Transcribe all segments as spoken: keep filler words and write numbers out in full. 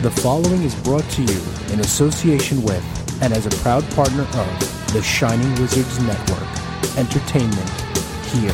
The following is brought to you in association with and as a proud partner of the Shining Wizards Network. Entertainment here.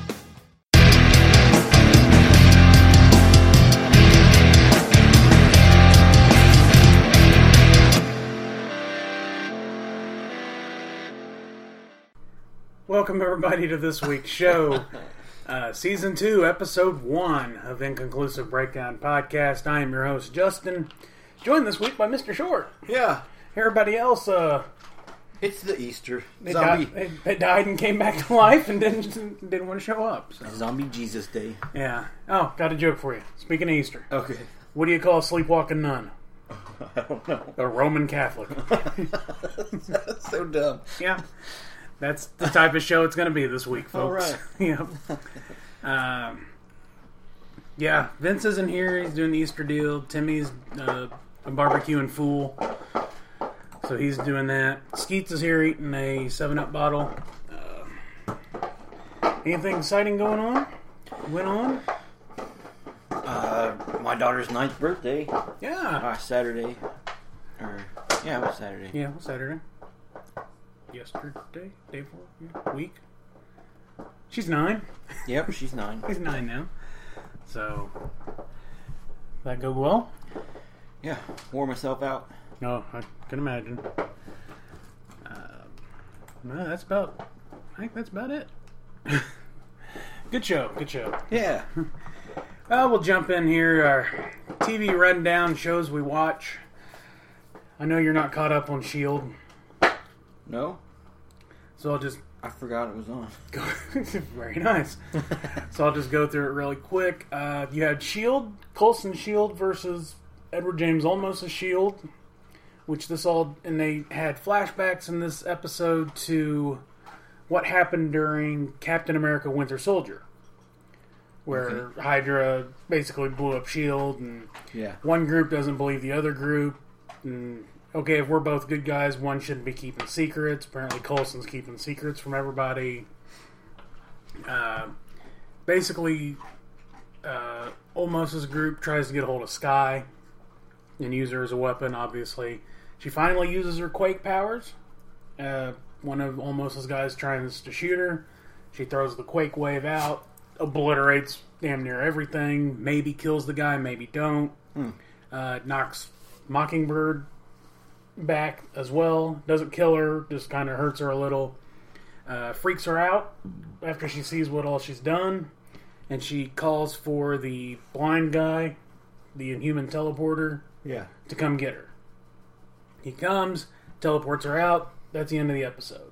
Welcome everybody to this week's show. Uh, season two, episode one of Inconclusive Breakdown Podcast. I am your host, Justin, joined this week by Mister Short. Yeah. Everybody else, uh... It's the Easter. They, Zombie. Died, they, they died and came back to life and didn't didn't want to show up. So. Zombie Jesus Day. Yeah. Oh, got a joke for you. Speaking of Easter. Okay. What do you call a sleepwalking nun? I don't know. A Roman Catholic. That's so dumb. Yeah. That's the type of show it's going to be this week, folks. All right. Yeah. Um, yeah, Vince isn't here. He's doing the Easter deal. Timmy's uh, a barbecuing fool. So he's doing that. Skeets is here eating a seven up bottle. Uh, anything exciting going on? Went on? Uh, my daughter's ninth birthday. Yeah. Uh, Saturday. Or, yeah, it was Saturday. Yeah, it was Saturday. Yesterday? Day before? Yeah. Week? She's nine. Yep, she's nine. She's nine now. So, that go well? Yeah, wore myself out. No, I can imagine. Uh, no, that's about. I think that's about it. Good show. Good show. Yeah. Well, we'll jump in here. Our T V rundown, shows we watch. I know you're not caught up on S H I E L D, No? so I'll just I forgot it was on. go. Very nice. So I'll just go through it really quick. Uh, you had S H I E L D, Coulson S H I E L D versus Edward James Olmos' S H I E L D. Which this all, and they had flashbacks in this episode to what happened during Captain America Winter Soldier. Where okay. Hydra basically blew up S H I E L D, and yeah. one group doesn't believe the other group. And, okay, if we're both good guys, one shouldn't be keeping secrets. Apparently Coulson's keeping secrets from everybody. Uh, basically, uh, Olmos' group tries to get a hold of Skye and use her as a weapon, obviously. She finally uses her Quake powers. Uh, one of Olmos' guys tries to shoot her. She throws the Quake wave out, obliterates damn near everything, maybe kills the guy, maybe don't. Hmm. Uh, knocks Mockingbird back as well. Doesn't kill her, just kind of hurts her a little. Uh, freaks her out after she sees what all she's done. And she calls for the blind guy, the Inhuman teleporter, Yeah. to come get her. He comes, teleports her out. That's the end of the episode.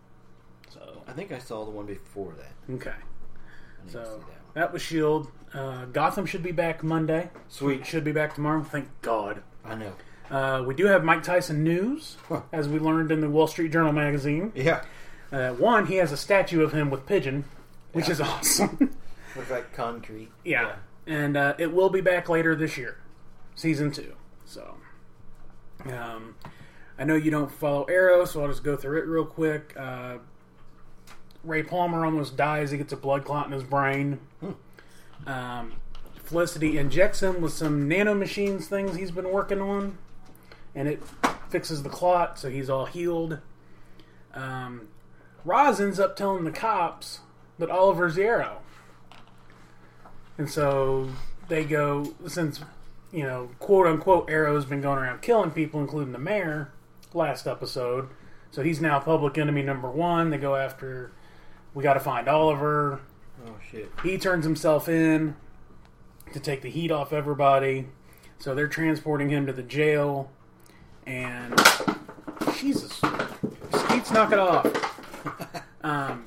So I think I saw the one before that. okay. I need to So see that one. that was S H I E L D. Uh, Gotham should be back Monday. Sweet. Should be back tomorrow. Thank God. I know. Uh, we do have Mike Tyson news, Huh. as we learned in the Wall Street Journal magazine. Yeah. Uh, one, he has a statue of him with Pigeon, which Yeah. is awesome. Looks like concrete. Yeah. And uh, it will be back later this year. Season two. So, um, I know you don't follow Arrow, so I'll just go through it real quick. Uh, Ray Palmer almost dies. He gets a blood clot in his brain. Hmm. Um, Felicity injects him with some nanomachines things he's been working on, and it fixes the clot, so he's all healed. Um, Roz ends up telling the cops that Oliver's the Arrow. And so they go, since, you know, quote-unquote Arrow's been going around killing people, including the mayor, last episode. So he's now public enemy number one. They go after, we got to find Oliver. Oh, shit. He turns himself in to take the heat off everybody. So they're transporting him to the jail. And, Jesus, Skeets, knock it off. um...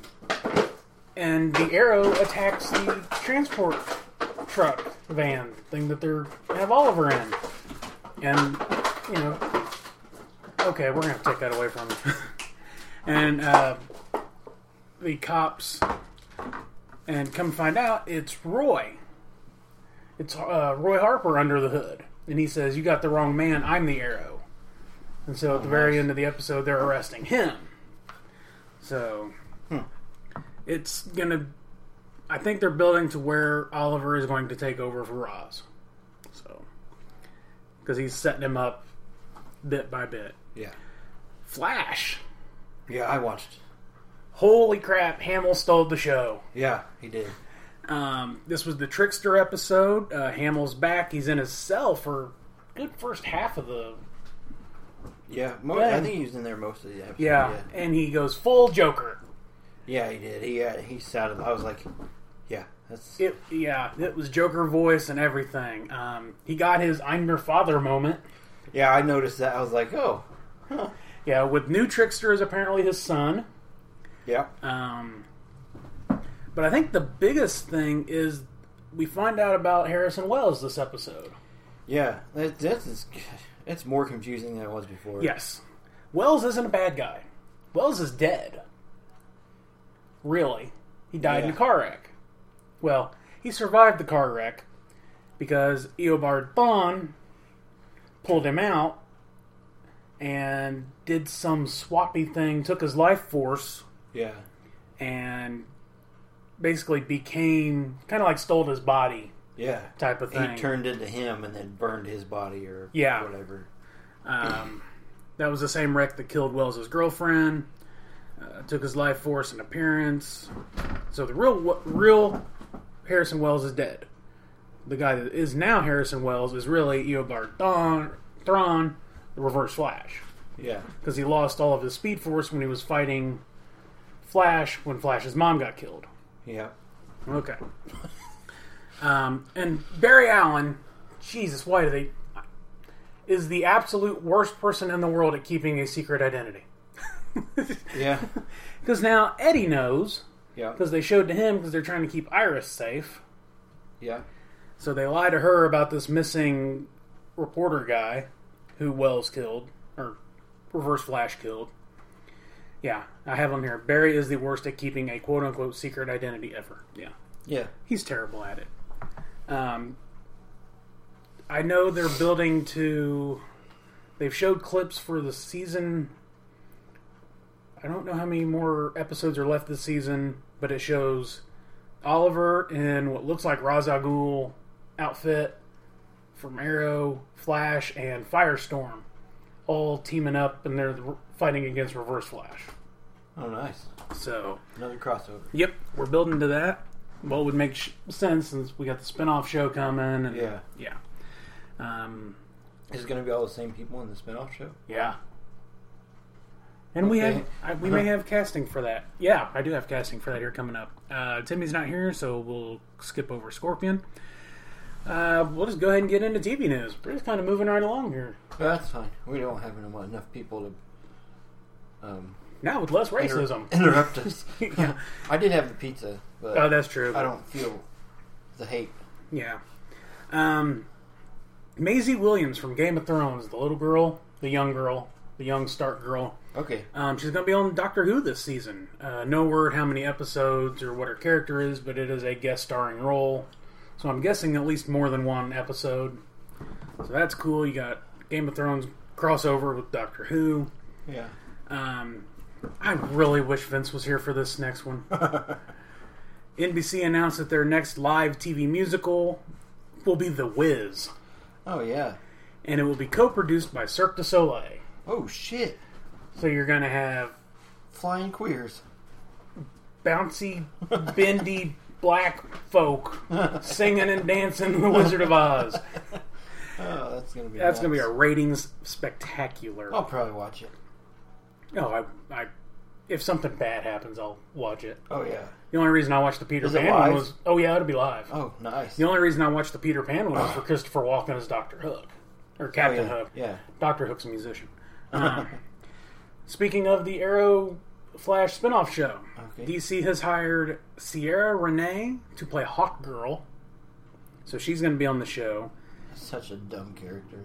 And the Arrow attacks the transport truck van thing that they're they have Oliver in. And, you know, okay, we're going to take that away from him. And uh, the cops, and come find out, it's Roy. It's uh, Roy Harper under the hood. And he says, you got the wrong man, I'm the Arrow. And so at the very end of the episode, they're arresting him. So... Hmm. It's gonna. I think they're building to where Oliver is going to take over for Roz. So because he's setting him up bit by bit. Yeah. Flash. Yeah, I watched. Holy crap, Hamill stole the show. Yeah, he did. Um, this was the Trickster episode. Uh, Hamill's back. He's in his cell for good first half of the... Yeah, mo- Yeah. I think he was in there most of the episode. Yeah, Yeah, and he goes full Joker. yeah he did. He uh, he sounded... I was like, yeah, that's... It, yeah, it was Joker voice and everything. Um, he got his I'm your father moment. Yeah, I noticed that. I was like, oh, huh. Yeah, with new Trickster is apparently his son. Yeah. Um, but I think the biggest thing is we find out about Harrison Wells this episode. Yeah, that, that's... It's, it's more confusing than it was before. Yes. Wells isn't a bad guy. Wells is dead. Really. He died Yeah. in a car wreck. Well, he survived the car wreck because Eobard Thawne pulled him out and did some swappy thing, took his life force, Yeah. and basically became kind of like stole his body Yeah. type of thing. He turned into him and then burned his body or Yeah. whatever. Um, that was the same wreck that killed Wells' girlfriend. Uh, took his life force and appearance. So the real, real Harrison Wells is dead. The guy that is now Harrison Wells is really Eobard Thawne, Thrawn, the Reverse Flash, Yeah. because he lost all of his speed force when he was fighting Flash when Flash's mom got killed. Yeah. Okay. Um, and Barry Allen, Jesus, why do they... is the absolute worst person in the world at keeping a secret identity. Yeah. Because now Eddie knows, Yeah. because they showed to him because they're trying to keep Iris safe. Yeah. So they lie to her about this missing reporter guy who Wells killed, or Reverse Flash killed. Yeah, I have him here. Barry is the worst at keeping a quote-unquote secret identity ever. Yeah. Yeah. He's terrible at it. Um, I know they're building to... They've showed clips for the season... I don't know how many more episodes are left this season, but it shows Oliver in what looks like Ra's al Ghul outfit from Arrow, Flash, and Firestorm, all teaming up, and they're fighting against Reverse Flash. Oh, nice. So, Another crossover. yep, we're building to that. Well, it would make sh- sense since we got the spin-off show coming. And, Yeah. Yeah. Um, Is it going to be all the same people in the spinoff show? yeah. And we Okay. have, I, we may have casting for that. Yeah, I do have casting for that here coming up. Uh, Timmy's not here, so we'll skip over Scorpion. Uh, we'll just go ahead and get into T V news. We're just kind of moving right along here. That's fine. We don't have enough people to um, Now with less inter- racism. interrupt us. Yeah. I did have the pizza, but Oh, that's true. I don't feel the hate. Yeah. Um, Maisie Williams from Game of Thrones, the little girl, the young girl, the young Stark girl. Okay. Um, she's going to be on Doctor Who this season. Uh, no word how many episodes or what her character is, but it is a guest starring role. So I'm guessing at least more than one episode. So that's cool. You got Game of Thrones crossover with Doctor Who. Yeah. Um, I really wish Vince was here for this next one. N B C announced that their next live T V musical will be The Wiz. Oh, yeah. And it will be co-produced by Cirque du Soleil. Oh, shit. So you're going to have Flying queers. bouncy, bendy black folk singing and dancing The Wizard of Oz. Oh, that's going to be That's nice. going to be a ratings spectacular. I'll probably watch it. Oh, I, I, if something bad happens, I'll watch it. Oh, yeah. The only reason I watched the Peter Is it Pan one live? was... Oh, yeah, it'll be live. Oh, nice. The only reason I watched the Peter Pan one was for Christopher Walken as Doctor Hook. Or Captain Oh, yeah. Hook. Yeah. Doctor Hook's a musician. Um, speaking of the Arrow Flash spinoff show, Okay. D C has hired Sierra Renee to play Hawk Girl. So she's going to be on the show. Such a dumb character.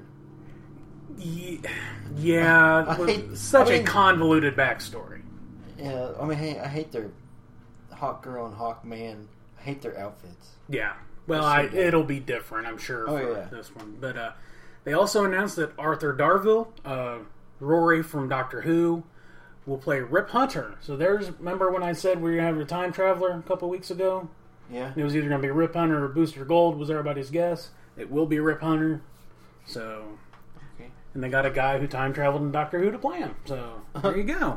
Ye- Yeah, I with hate- such I a mean- convoluted backstory. Yeah, I mean, hey, I hate their Hawk Girl and Hawk Man. I hate their outfits. Yeah. Well, That's so I, dumb. it'll be different, I'm sure, Oh, for yeah. this one. But uh, they also announced that Arthur Darvill, uh, Rory from Doctor Who, will play Rip Hunter. So there's, remember when I said we were going to have a time traveler a couple weeks ago? Yeah. It was either going to be Rip Hunter or Booster Gold, was everybody's guess. It will be Rip Hunter. So okay. And they got a guy who time traveled in Doctor Who to play him. So, there you go.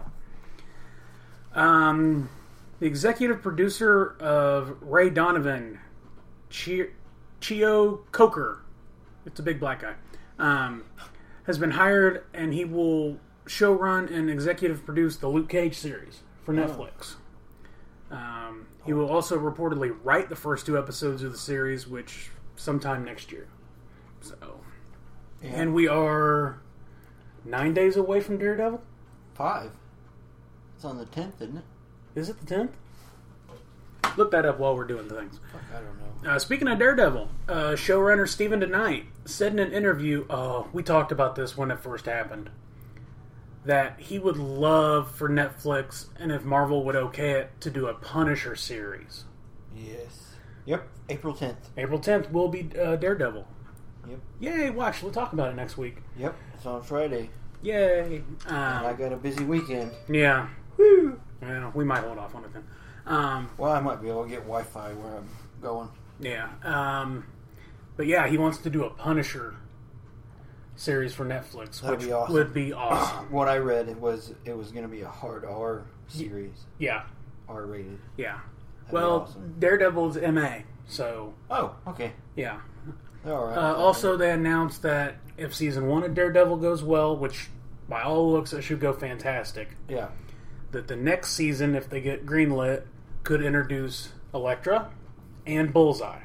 Um, the executive producer of Ray Donovan, Chi- Chio Coker, it's a big black guy, um, has been hired, and he will showrun and executive produce the Luke Cage series for Netflix. Um, he will also reportedly write the first two episodes of the series, which sometime next year. So, Yeah. and we are nine days away from Daredevil. Five. It's on the tenth, isn't it? Is it the tenth? Look that up while we're doing things. Fuck, I don't know. Uh, speaking of Daredevil, uh, showrunner Stephen DeKnight said in an interview, oh, we talked about this when it first happened, that he would love for Netflix, and if Marvel would okay it, to do a Punisher series. Yes. Yep. April tenth. April tenth will be uh, Daredevil. Yep. Yay, watch. We'll talk about it next week. Yep. It's on Friday. Yay. Um, And I got a busy weekend. yeah. Woo. Yeah, we might hold off on it then. Um, Well, I might be able to get Wi-Fi where I'm going. yeah. Um, but yeah, he wants to do a Punisher series for Netflix, That'd which be awesome. would be awesome. What I read, it was it was going to be a hard R series. Yeah. R rated. Yeah. That'd well, be awesome. Daredevil's M A, so Oh, okay. yeah. All right. Uh, also, they announced that if season one of Daredevil goes well, which by all looks it should go fantastic, Yeah. that the next season, if they get greenlit, could introduce Elektra and Bullseye.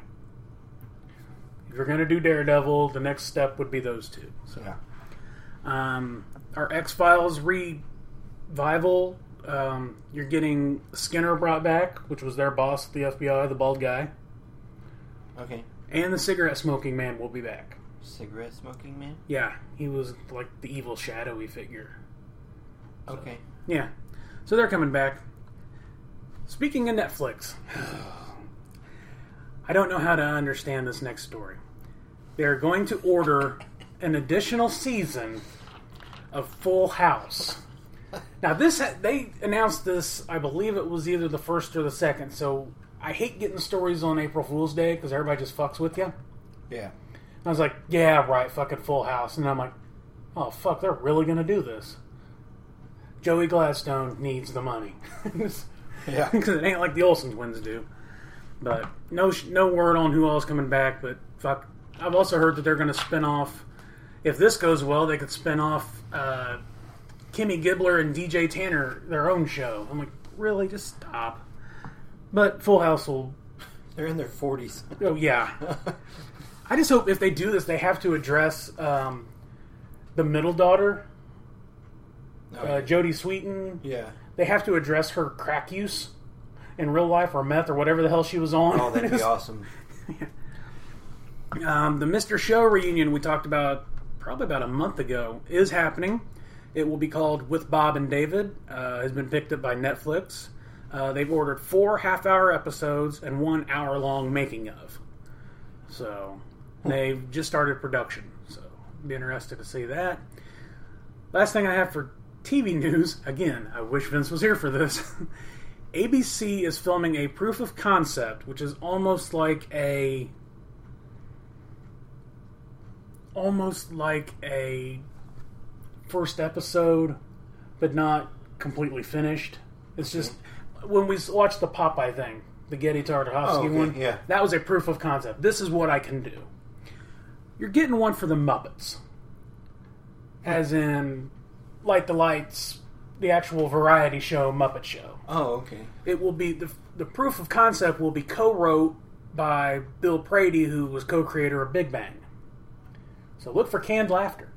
If you're going to do Daredevil, the next step would be those two. So, Yeah. um, our X-Files revival, um, you're getting Skinner brought back, which was their boss at the F B I, the bald guy, Okay. and the cigarette smoking man will be back. Cigarette smoking man? Yeah, he was like the evil shadowy figure. Okay. Yeah. So they're coming back. Speaking of Netflix, I don't know how to understand this next story. They're going to order an additional season of Full House. Now, this they announced this, I believe it was either the first or the second, so I hate getting stories on April Fool's Day because everybody just fucks with you. Yeah. I was like, yeah, right, fucking Full House. And I'm like, oh, fuck, they're really going to do this. Joey Gladstone needs the money. Yeah. Because it ain't like the Olsen twins do. But no no word on who all's coming back, but fuck. I've also heard that they're going to spin off, if this goes well, they could spin off uh, Kimmy Gibbler and D J Tanner, their own show. I'm like, really? Just stop. But Full House will... They're in their forties. Oh, yeah. I just hope if they do this, they have to address um, the middle daughter, Oh, uh, Jodie Sweetin. yeah. They have to address her crack use in real life, or meth, or whatever the hell she was on. Oh, that'd be awesome. Um, the Mister Show reunion we talked about probably about a month ago is happening. It will be called With Bob and David. Uh, has been picked up by Netflix. Uh, they've ordered four half-hour episodes and one hour-long making of. So they've just started production. So be interested to see that. Last thing I have for T V news. Again, I wish Vince was here for this. A B C is filming a proof of concept, which is almost like a almost like a first episode, but not completely finished. It's just when we watched the Popeye thing, the Getty Tartakovsky Oh, okay, one. yeah. That was a proof of concept. This is what I can do. You're getting one for the Muppets, as in Light the Lights, the actual variety show Muppet Show. Oh, okay. It will be the the proof of concept will be co-wrote by Bill Prady, who was co-creator of Big Bang. So look for canned laughter.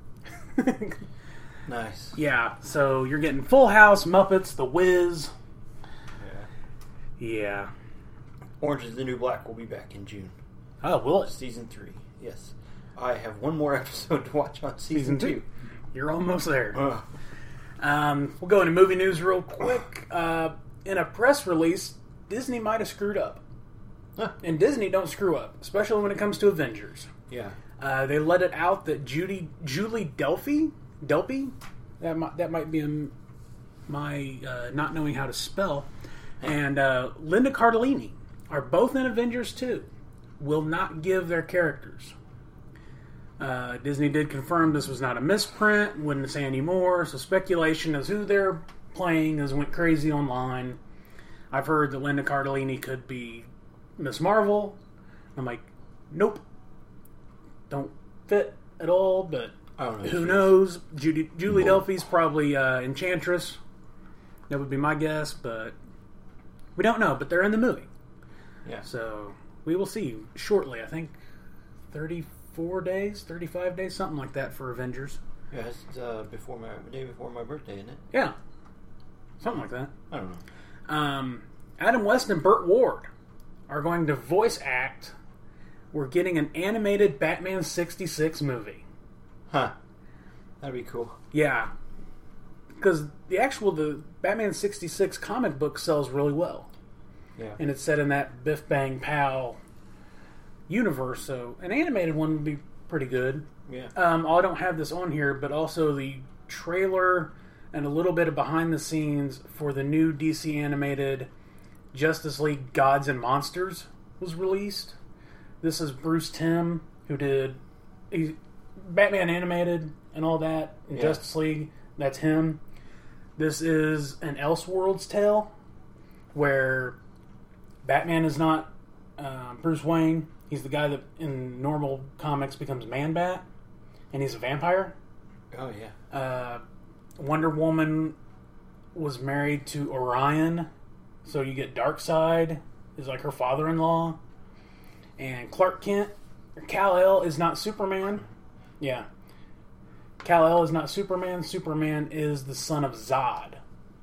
Nice. Yeah, so you're getting Full House, Muppets, The Wiz. Yeah. Yeah. Orange is the New Black will be back in June. Oh, will it? Season three. Yes. I have one more episode to watch on season, Season two. You're almost there. Ugh. Um, we'll go into movie news real quick. Uh, in a press release, Disney might have screwed up. Huh. And Disney don't screw up, especially when it comes to Avengers. Yeah. Uh, they let it out that Judy, Julie Delpy, Delpy, that might, that might be a, my uh, not knowing how to spell, and uh, Linda Cardellini are both in Avengers two. Will not give their characters. Uh, Disney did confirm this was not a misprint, wouldn't say any more, so speculation as who they're playing has went crazy online. I've heard that Linda Cardellini could be Miss Marvel. I'm like, nope. Don't fit at all, but I don't know who who knows? Judy, Julie Well- Delpy's probably uh, Enchantress. That would be my guess, but we don't know. But they're in the movie. Yeah. So we will see shortly. I think thirty-four days, thirty-five days, something like that for Avengers. Yeah, it's uh, before my the day before my birthday, isn't it? Yeah, something like that. I don't know. Um, Adam West and Burt Ward are going to voice act. We're getting an animated Batman sixty-six movie. Huh. That'd be cool. Yeah, because the actual the Batman sixty-six comic book sells really well. Yeah. And it's set in that Biff Bang Pow universe, so an animated one would be pretty good. Yeah. Um, I don't have this on here, but also the trailer and a little bit of behind the scenes for the new D C animated Justice League Gods and Monsters was released. This is Bruce Timm, who did he, Batman animated and all that, and Yeah. Justice League. That's him. This is an Elseworlds tale where Batman is not uh, Bruce Wayne. He's the guy that in normal comics becomes Man-Bat, and he's a vampire. Oh yeah. Uh, Wonder Woman was married to Orion, so you get Darkseid is like her father-in-law, and Clark Kent, or Kal-El is not Superman. Yeah, Kal-El is not Superman. Superman is the son of Zod,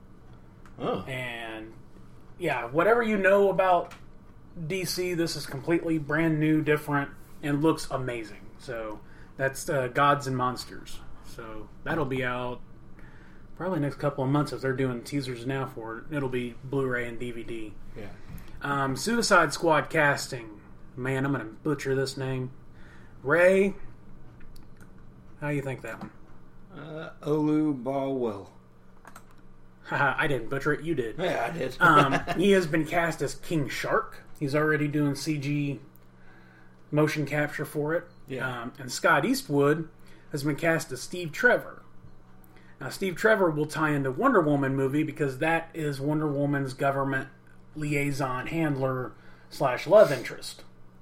Oh. and yeah, whatever you know about D C, this is completely brand new, different, and looks amazing. So that's uh, Gods and Monsters. So that'll be out probably next couple of months if they're doing teasers now for it. It'll be Blu-ray and D V D. Yeah. Um, Suicide Squad casting. Man, I'm going to butcher this name. Ray, how do you think that one? Uh, Olu Balwell. Haha, I didn't butcher it. You did. Yeah, I did. um, he has been cast as King Shark. He's already doing C G motion capture for it. Yeah. Um, and Scott Eastwood has been cast as Steve Trevor. Now, Steve Trevor will tie into Wonder Woman movie because that is Wonder Woman's government liaison handler slash love interest.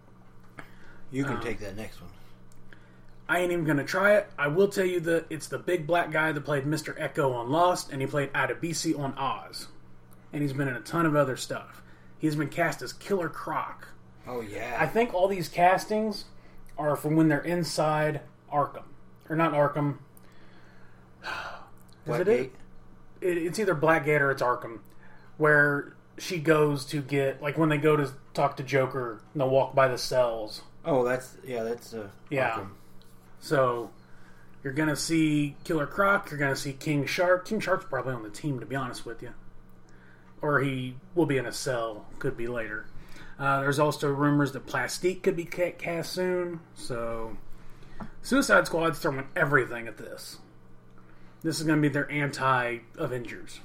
You can um, take that next one. I ain't even going to try it. I will tell you that it's the big black guy that played Mister Echo on Lost, and he played Adebisi on Oz. And he's been in a ton of other stuff. He's been cast as Killer Croc. Oh yeah. I think all these castings are from when they're inside Arkham. Or not Arkham. Is it, it? it It's either Blackgate or it's Arkham. Where she goes to get... Like when they go to talk to Joker, and they'll walk by the cells. Oh, that's... Yeah, that's... Uh, Yeah. Arkham. So, you're going to see Killer Croc. You're going to see King Shark. King Shark's probably on the team, to be honest with you. Or he will be in a cell. Could be later. Uh, there's also rumors that Plastique could be cast soon. So, Suicide Squad's throwing everything at this. This is going to be their anti-Avengers.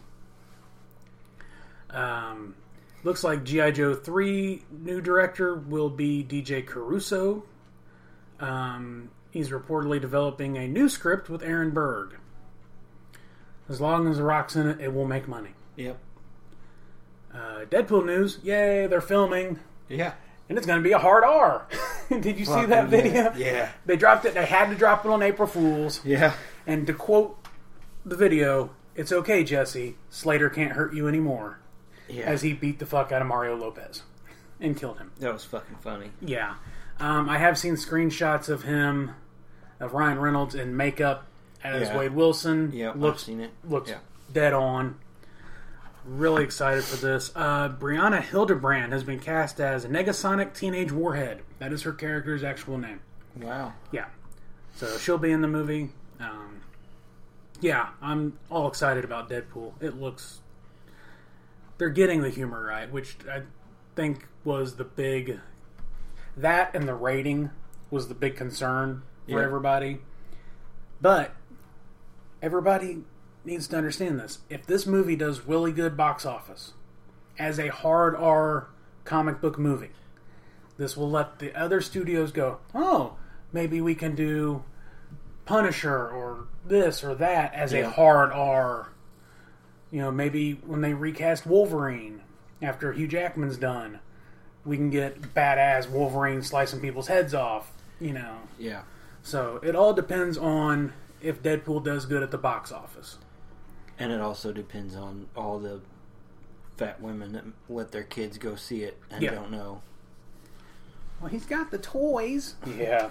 Um, looks like G I. Joe three new director will be D J Caruso. Um, he's reportedly developing a new script with Aaron Berg. As long as The Rock's in it, it will make money. Yep. Uh, Deadpool news, yay, they're filming. Yeah. And it's going to be a hard R. Did you see Fucking that video? yeah. Yeah. They dropped it, they had to drop it on April Fools. Yeah. And to quote the video, it's okay, Jesse, Slater can't hurt you anymore. Yeah. As he beat the fuck out of Mario Lopez and killed him. That was fucking funny. Yeah. Um, I have seen screenshots of him, of Ryan Reynolds in makeup as Yeah. Wade Wilson. Yeah, looks, I've seen it. Looks Yeah. dead on. Really excited for this. Uh, Brianna Hildebrand has been cast as Negasonic Teenage Warhead. That is her character's actual name. Wow. Yeah. So she'll be in the movie. Um, yeah, I'm all excited about Deadpool. It looks... They're getting the humor right, which I think was the big... That and the rating was the big concern for Yeah. everybody. But everybody needs to understand this. If this movie does really good box office as a hard R comic book movie, this will let the other studios go, oh, maybe we can do Punisher or this or that as Yeah. a hard R. You know, maybe when they recast Wolverine after Hugh Jackman's done, we can get badass Wolverine slicing people's heads off, you know. Yeah. So it all depends on if Deadpool does good at the box office. And it also depends on all the fat women that let their kids go see it and Yeah. don't know. Well, he's got the toys. Yeah.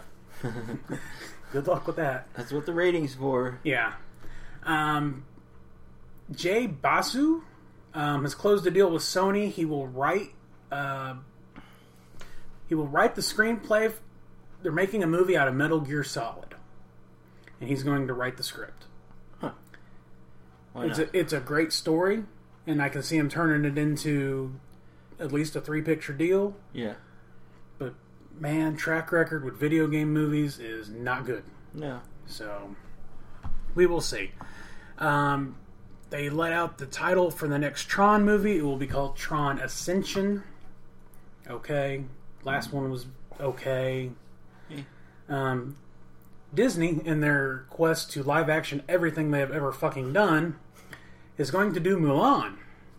Good luck with that. That's what the rating's for. Yeah. Um, Jay Basu um, has closed a deal with Sony. He will write. Uh, he will write the screenplay. F- They're making a movie out of Metal Gear Solid, and he's going to write the script. Huh. Why It's not? a, it's a great story, and I can see him turning it into at least a three picture deal. Yeah. But man, track record with video game movies is not good. No. So we will see. Um, they let out the title for the next Tron movie. It will be called Tron Ascension. Okay. Last one was okay. Yeah. Um, Disney, in their quest to live action everything they have ever fucking done, is going to do Mulan.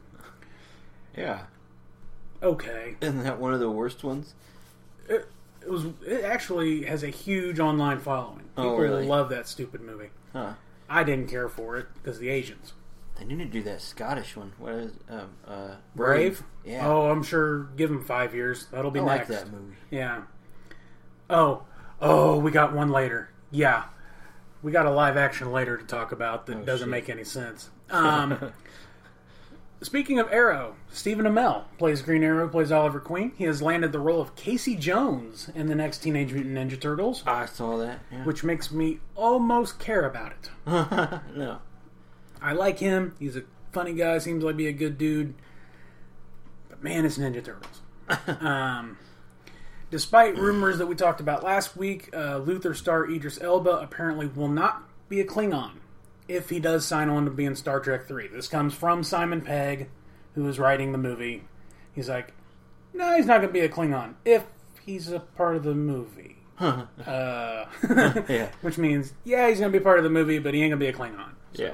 Yeah. Okay. Isn't that one of the worst ones? It, it was. It actually has a huge online following. People Oh, really? love that stupid movie. Huh. I didn't care for it because the Asians. They need to do that Scottish one. What is um, uh, Brave? Yeah. Oh, I'm sure. Give them five years. That'll be I next. like that movie. Yeah. Oh, oh, we got one later. Yeah, we got a live action later to talk about that Oh, doesn't shit. make any sense. Um, speaking of Arrow, Stephen Amell plays Green Arrow, plays Oliver Queen. He has landed the role of Casey Jones in the next Teenage Mutant Ninja Turtles, I saw that. Yeah. which makes me almost care about it. No. I like him. He's a funny guy. Seems like be a good dude. But man, it's Ninja Turtles. um, despite rumors that we talked about last week, uh, Luther star Idris Elba apparently will not be a Klingon if he does sign on to be in Star Trek three. This comes from Simon Pegg, who is writing the movie. He's like, no, he's not going to be a Klingon if he's a part of the movie. uh, Yeah. Which means, yeah, he's going to be part of the movie, but he ain't going to be a Klingon. Yeah.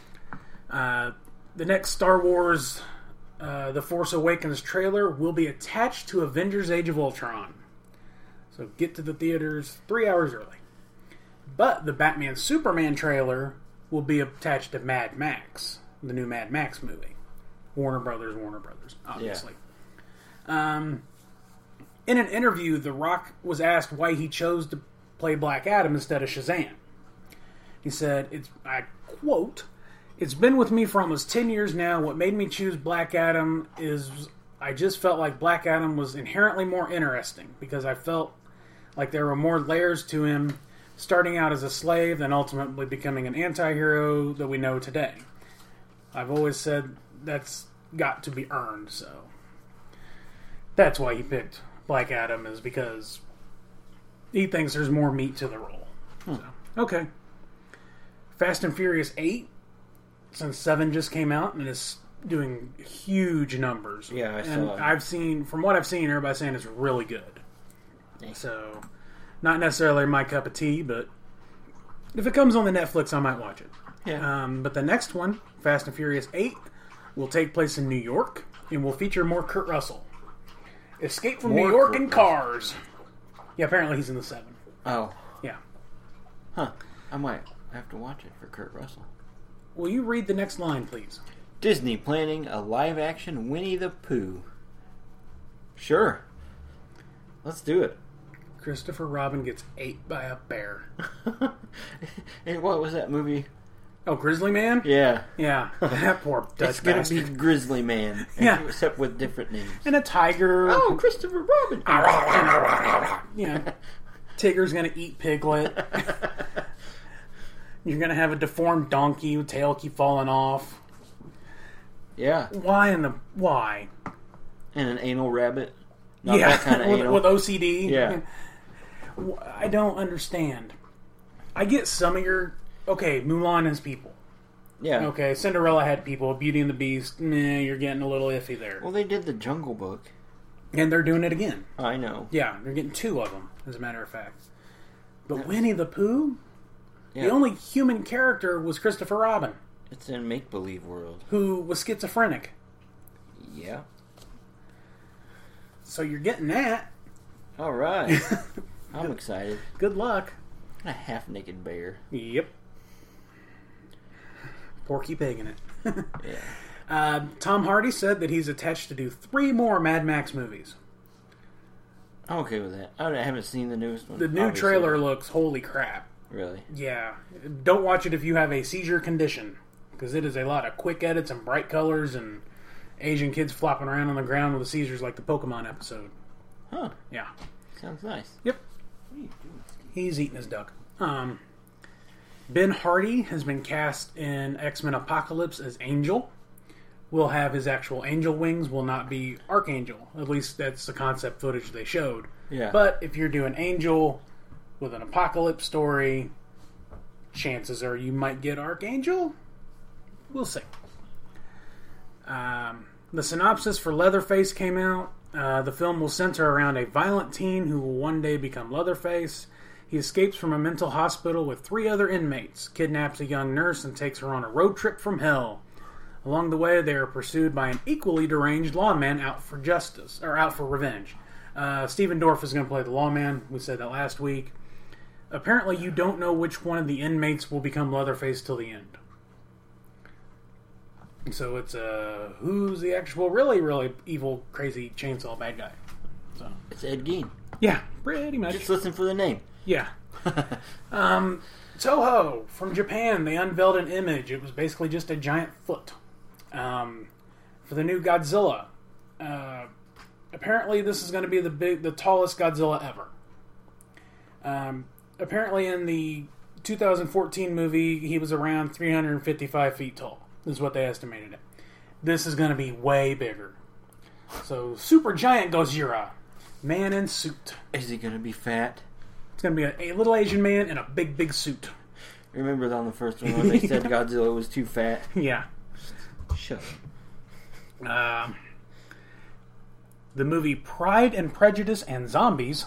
Uh, the next Star Wars uh, The Force Awakens trailer will be attached to Avengers Age of Ultron. So get to the theaters three hours early. But the Batman Superman trailer will be attached to Mad Max, the new Mad Max movie. Warner Brothers, Warner Brothers, obviously. Um, in an interview, The Rock was asked why he chose to play Black Adam instead of Shazam. He said, "It's I quote, it's been with me for almost ten years now. What made me choose Black Adam is I just felt like Black Adam was inherently more interesting because I felt like there were more layers to him, starting out as a slave, then ultimately becoming an anti-hero that we know today. I've always said that's got to be earned, so that's why he picked Black Adam, is because he thinks there's more meat to the role." Hmm. So, okay. Fast and Furious eight, since seven just came out, and is doing huge numbers. Yeah, I and saw it. I've seen, from what I've seen, everybody's saying it's really good. Nice. So, not necessarily my cup of tea, but if it comes on the Netflix, I might watch it. Yeah. Um, but the next one, Fast and Furious eight, will take place in New York and will feature more Kurt Russell. Escape from More New York Kurt in cars. Yeah, apparently he's in the seven. Oh. Yeah. Huh. I might have to watch it for Kurt Russell. Will you read the next line, please? Disney planning a live-action Winnie the Pooh. Sure. Let's do it. Christopher Robin gets ate by a bear. And what was that movie? Oh, Grizzly Man? Yeah. Yeah, that poor Dutch It's gonna bastard. be Grizzly Man. Yeah. Except with different names. And a tiger. Oh, Christopher Robin. Yeah. Tigger's gonna eat Piglet. You're gonna have a deformed donkey with tail keep falling off. Yeah. Why in the why? And an anal rabbit. Not yeah, that kind of with, anal. with O C D. Yeah. I don't understand. I get some of your okay. Mulan has people. Yeah. Okay, Cinderella had people. Beauty and the Beast. Meh, you're getting a little iffy there. Well, they did the Jungle Book. And they're doing it again. I know. Yeah, they're getting two of them, as a matter of fact. But Winnie the Pooh? Yeah. The only human character was Christopher Robin, It's in make-believe world. who was schizophrenic. Yeah. So you're getting that. All right. I'm excited. Good luck. A half-naked bear. Yep. Porky Pig in it. Yeah. uh, Tom Hardy said that he's attached to do three more Mad Max movies. I'm okay with that. I haven't seen the newest one. The new obviously. trailer looks holy crap. Really? Yeah. Don't watch it if you have a seizure condition, because it is a lot of quick edits and bright colors and Asian kids flopping around on the ground with the seizures like the Pokemon episode. Huh. Yeah. Sounds nice. Yep. What are you doing, Steve? He's eating his duck. Um, Ben Hardy has been cast in X-Men Apocalypse as Angel. Will have his actual angel wings, will not be Archangel. At least that's the concept footage they showed. Yeah. But if you're doing Angel with an Apocalypse story, chances are you might get Archangel. We'll see. Um, the synopsis for Leatherface came out. Uh, the film will center around a violent teen who will one day become Leatherface. He escapes from a mental hospital with three other inmates, kidnaps a young nurse, and takes her on a road trip from hell. Along the way, they are pursued by an equally deranged lawman out for justice, or out for revenge. Uh, Stephen Dorff is going to play the lawman. We said that last week. Apparently, you don't know which one of the inmates will become Leatherface till the end. So it's uh, who's the actual, really, really evil, crazy chainsaw bad guy? So It's Ed Gein. yeah, pretty much. Just listen for the name. Yeah. um, Toho from Japan, they unveiled an image. It was basically just a giant foot um, for the new Godzilla. Uh, apparently, this is going to be the big, the tallest Godzilla ever. Um, apparently, in the two thousand fourteen movie, he was around three hundred fifty-five feet tall. Is what they estimated it. This is going to be way bigger. So, super giant Gojira, man in suit. Is he going to be fat? It's going to be a, a little Asian man in a big, big suit. Remember on the first one when they said Godzilla was too fat? Yeah. Shut up. Um, the movie Pride and Prejudice and Zombies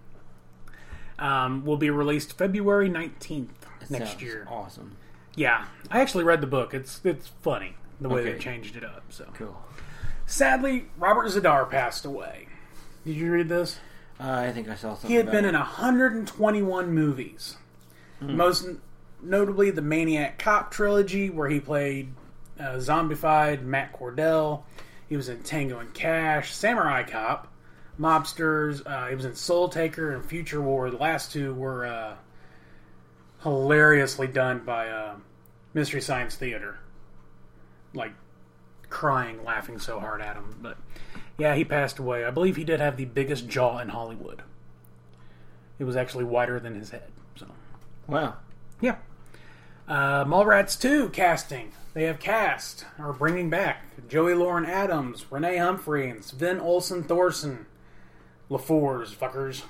um, will be released February nineteenth That next sounds year. Awesome. Yeah. I actually read the book. It's it's funny, the way Okay. they changed it up. So Cool. Sadly, Robert Zadar passed away. Did you read this? Uh, I think I saw something He had about been it. in one hundred twenty-one movies. Hmm. Most notably the Maniac Cop trilogy, where he played uh, zombified Matt Cordell. He was in Tango and Cash, Samurai Cop, Mobsters. Uh, he was in Soul Taker and Future War. The last two were uh, hilariously done by uh, Mystery Science Theater. Like, crying, laughing so hard at him. But yeah, he passed away. I believe he did have the biggest jaw in Hollywood. It was actually wider than his head. So Wow. yeah. Uh, Mallrats two casting. They have cast, or bringing back, Joey Lauren Adams, Renee Humphrey, and Sven Olsen Thorson. LaFours, fuckers.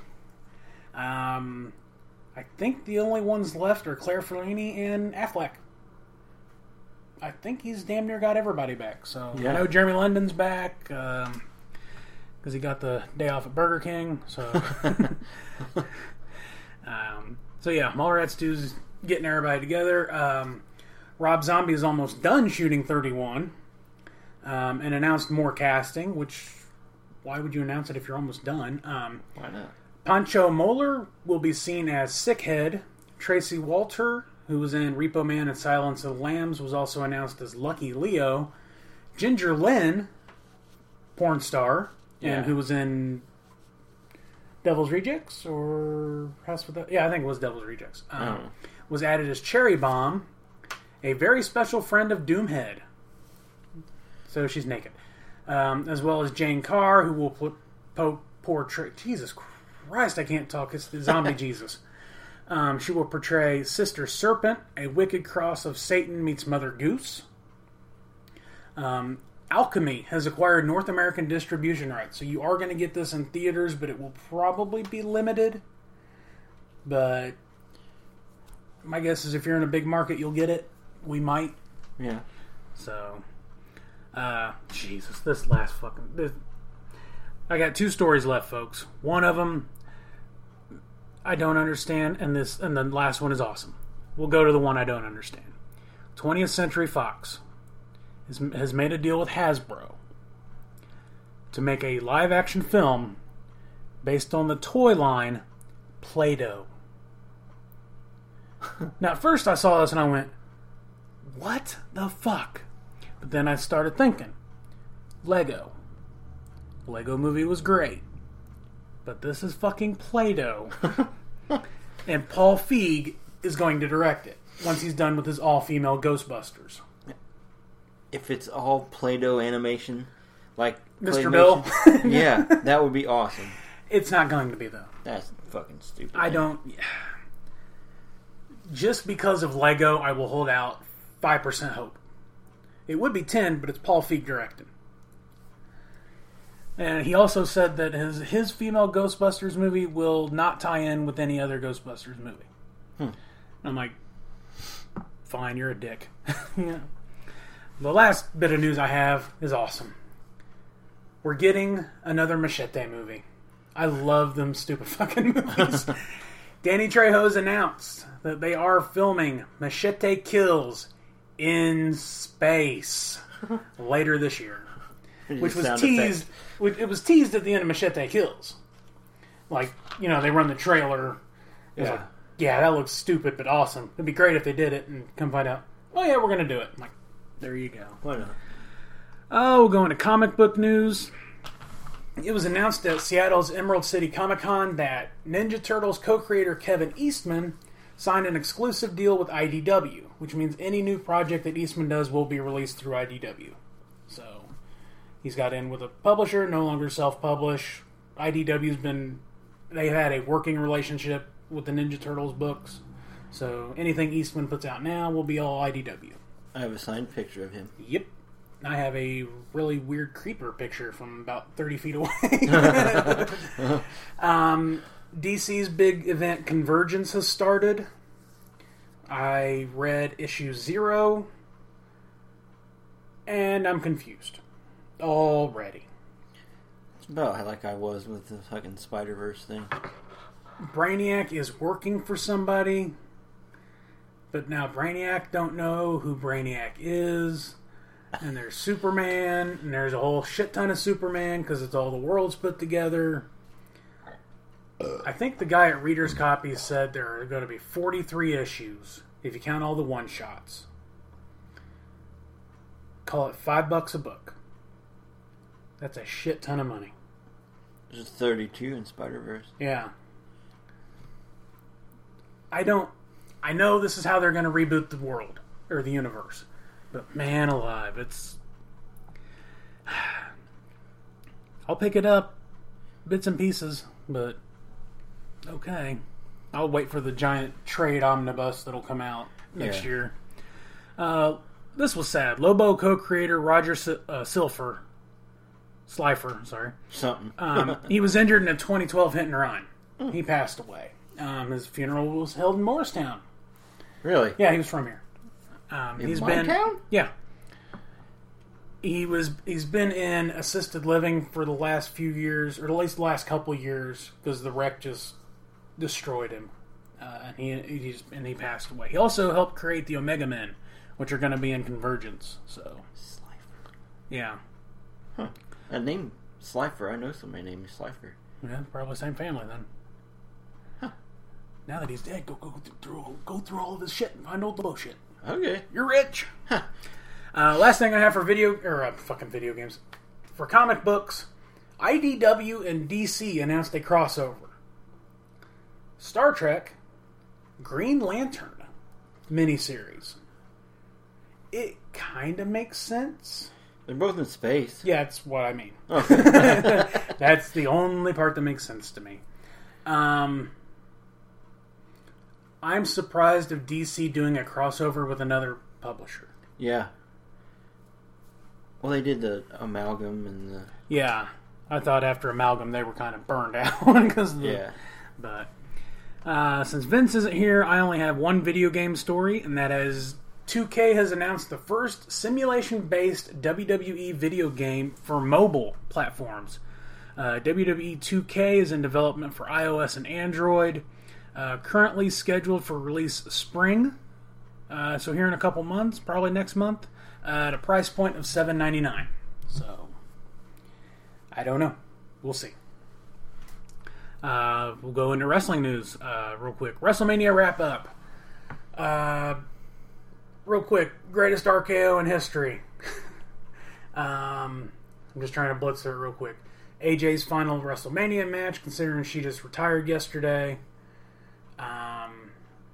Um, I think the only ones left are Claire Fellini and Affleck. I think he's damn near got everybody back. So Yeah. I know Jeremy London's back, because he got the day off at Burger King. So, um, so yeah, Mallrats two's getting everybody together. Um, Rob Zombie is almost done shooting thirty-one, um, and announced more casting. Which, why would you announce it if you're almost done? Um, Why not? Pancho Moeller will be seen as Sickhead. Tracy Walter, who was in Repo Man and Silence of the Lambs, was also announced as Lucky Leo. Ginger Lynn, porn star, Yeah. and who was in Devil's Rejects or House with the... Yeah, I think it was Devil's Rejects. Um, Oh. Was added as Cherry Bomb, a very special friend of Doomhead. So she's naked. Um, as well as Jane Carr, who will put, po- portray... Jesus Christ, I can't talk. It's the zombie Jesus. Um, she will portray Sister Serpent, a wicked cross of Satan meets Mother Goose. Um, Alchemy has acquired North American distribution rights, so you are going to get this in theaters, but it will probably be limited. But my guess is if you're in a big market, you'll get it. We might. Yeah. So, uh, Jesus, this last fucking... This, I got two stories left, folks. One of them I don't understand, and this and the last one is awesome. We'll go to the one I don't understand. twentieth Century Fox has, has made a deal with Hasbro to make a live-action film based on the toy line Play-Doh. Now, at first I saw this and I went, what the fuck? But then I started thinking, Lego. Lego movie was great. But this is fucking Play-Doh. And Paul Feig is going to direct it once he's done with his all-female Ghostbusters. If it's all Play-Doh animation, like Mister Bill? Yeah, that would be awesome. It's not going to be, though. That's fucking stupid. I don't... Just because of Lego, I will hold out five percent hope. It would be ten, but it's Paul Feig directing. And he also said that his his female Ghostbusters movie will not tie in with any other Ghostbusters movie. Hmm. I'm like, fine, you're a dick. Yeah. The last bit of news I have is awesome. We're getting another Machete movie. I love them stupid fucking movies. Danny Trejo's announced that they are filming Machete Kills in space later this year, which was teased. Which, it was teased at the end of Machete Kills. Like, you know, they run the trailer. It was Yeah. like, yeah, that looks stupid but awesome. It'd be great if they did it and come find out, oh yeah, we're going to do it. I'm like, there you go. Why not? Oh, we're going to comic book news. It was announced at Seattle's Emerald City Comic Con that Ninja Turtles co-creator Kevin Eastman signed an exclusive deal with I D W, which means any new project that Eastman does will be released through I D W. So, he's got in with a publisher, no longer self-publish. I D W's been... They've had a working relationship with the Ninja Turtles books. So, anything Eastman puts out now will be all I D W. I have a signed picture of him. Yep. I have a really weird creeper picture from about thirty feet away. um, D C's big event Convergence has started. I read issue zero, and I'm confused already. It's about like I was with the fucking Spider-Verse thing. Brainiac is working for somebody, but now Brainiac don't know who Brainiac is. And there's Superman, and there's a whole shit ton of Superman because it's all the worlds put together. I think the guy at Reader's Copy said there are going to be forty-three issues if you count all the one-shots. Call it five bucks a book. That's a shit ton of money. There's thirty-two in Spider-Verse. Yeah. I don't... I know this is how they're going to reboot the world, or the universe. But man alive, it's... I'll pick it up, bits and pieces, but okay. I'll wait for the giant trade omnibus that'll come out next Yeah. year. Uh, this was sad. Lobo co-creator Roger S- uh, Silfer, Slifer, sorry. Something. Um, he was injured in a twenty twelve hit and run. He passed away. Um, his funeral was held in Morristown. Really? Yeah, he was from here. Um, In he's my been town? yeah. He was he's been in assisted living for the last few years, or at least the last couple of years, because the wreck just destroyed him, uh, and he he's, and he passed away. He also helped create the Omega Men, which are going to be in Convergence. So Slifer. yeah, Huh. That name, Slifer, I know somebody named Slifer. yeah, probably same family then. Huh. Now that he's dead, go go through go through all of his shit and find all the bullshit. Okay. You're rich. Huh. Uh, last thing I have for video or uh, fucking video games, for comic books, I D W and D C announced a crossover. Star Trek, Green Lantern miniseries. It kind of makes sense. They're both in space. Yeah, that's what I mean. Okay. That's the only part that makes sense to me. Um, I'm surprised of D C doing a crossover with another publisher. Yeah. Well, they did the Amalgam and the... Yeah, I thought after Amalgam they were kind of burned out because of the, Yeah. But uh, since Vince isn't here, I only have one video game story, and that is two K has announced the first simulation-based W W E video game for mobile platforms. Uh, W W E two K is in development for iOS and Android. Uh, currently scheduled for release spring. Uh, so here in a couple months, probably next month, uh, at a price point of seven ninety-nine. So, I don't know. We'll see. Uh, we'll go into wrestling news uh, real quick. WrestleMania wrap up. Uh, real quick, greatest R K O in history. um, I'm just trying to blitz through it real quick. A J's final WrestleMania match, considering she just retired yesterday. Um,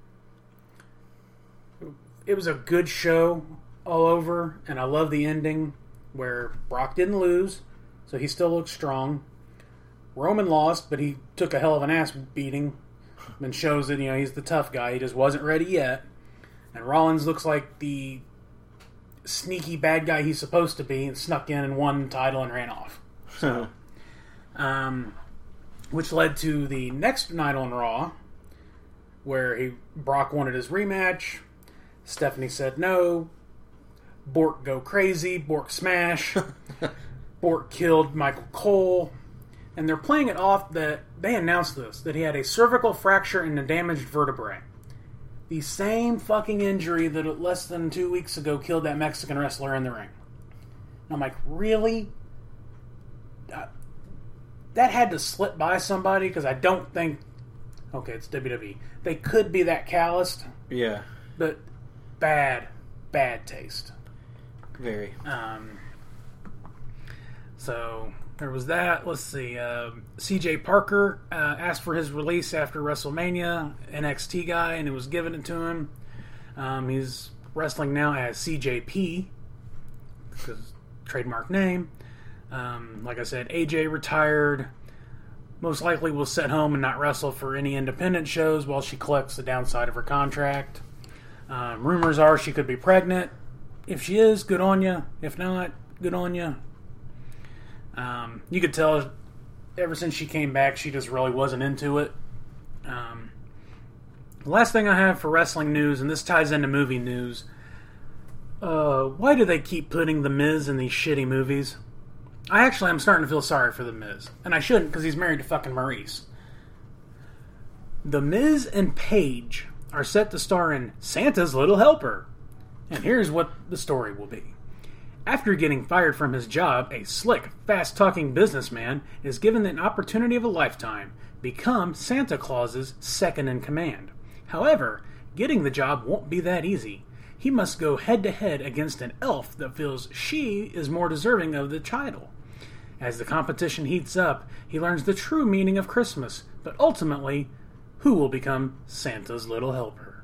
it was a good show all over, and I love the ending where Brock didn't lose, so he still looks strong. Roman lost, but he took a hell of an ass beating and shows that, you know, he's the tough guy. He just wasn't ready yet. And Rollins looks like the sneaky bad guy he's supposed to be and snuck in and won the title and ran off. So, um, which led to the next night on Raw, where he Brock wanted his rematch. Stephanie said no. Bork go crazy. Bork smash. Bork killed Michael Cole. And they're playing it off that they announced this, that he had a cervical fracture and a damaged vertebrae. The same fucking injury that less than two weeks ago killed that Mexican wrestler in the ring. And I'm like, really? Uh, that had to slip by somebody, because I don't think... Okay, it's W W E. They could be that calloused. Yeah. But bad, bad taste. Very. Um... So... There was that. Let's see. Uh, C J Parker uh, asked for his release after WrestleMania, N X T guy, and it was given it to him. Um, he's wrestling now as C J P, because trademark name. Um, like I said, A J retired. Most likely will sit home and not wrestle for any independent shows while she collects the downside of her contract. Um, rumors are she could be pregnant. If she is, good on ya. If not, good on ya. Um, you could tell ever since she came back, she just really wasn't into it. Um, the last thing I have for wrestling news, and this ties into movie news, uh, why do they keep putting The Miz in these shitty movies? I actually am starting to feel sorry for The Miz. And I shouldn't, because he's married to fucking Maurice. The Miz and Paige are set to star in Santa's Little Helper. And here's what the story will be. After getting fired from his job, a slick, fast-talking businessman is given an opportunity of a lifetime, become Santa Claus's second-in-command. However, getting the job won't be that easy. He must go head-to-head against an elf that feels she is more deserving of the title. As the competition heats up, he learns the true meaning of Christmas, but ultimately, who will become Santa's little helper?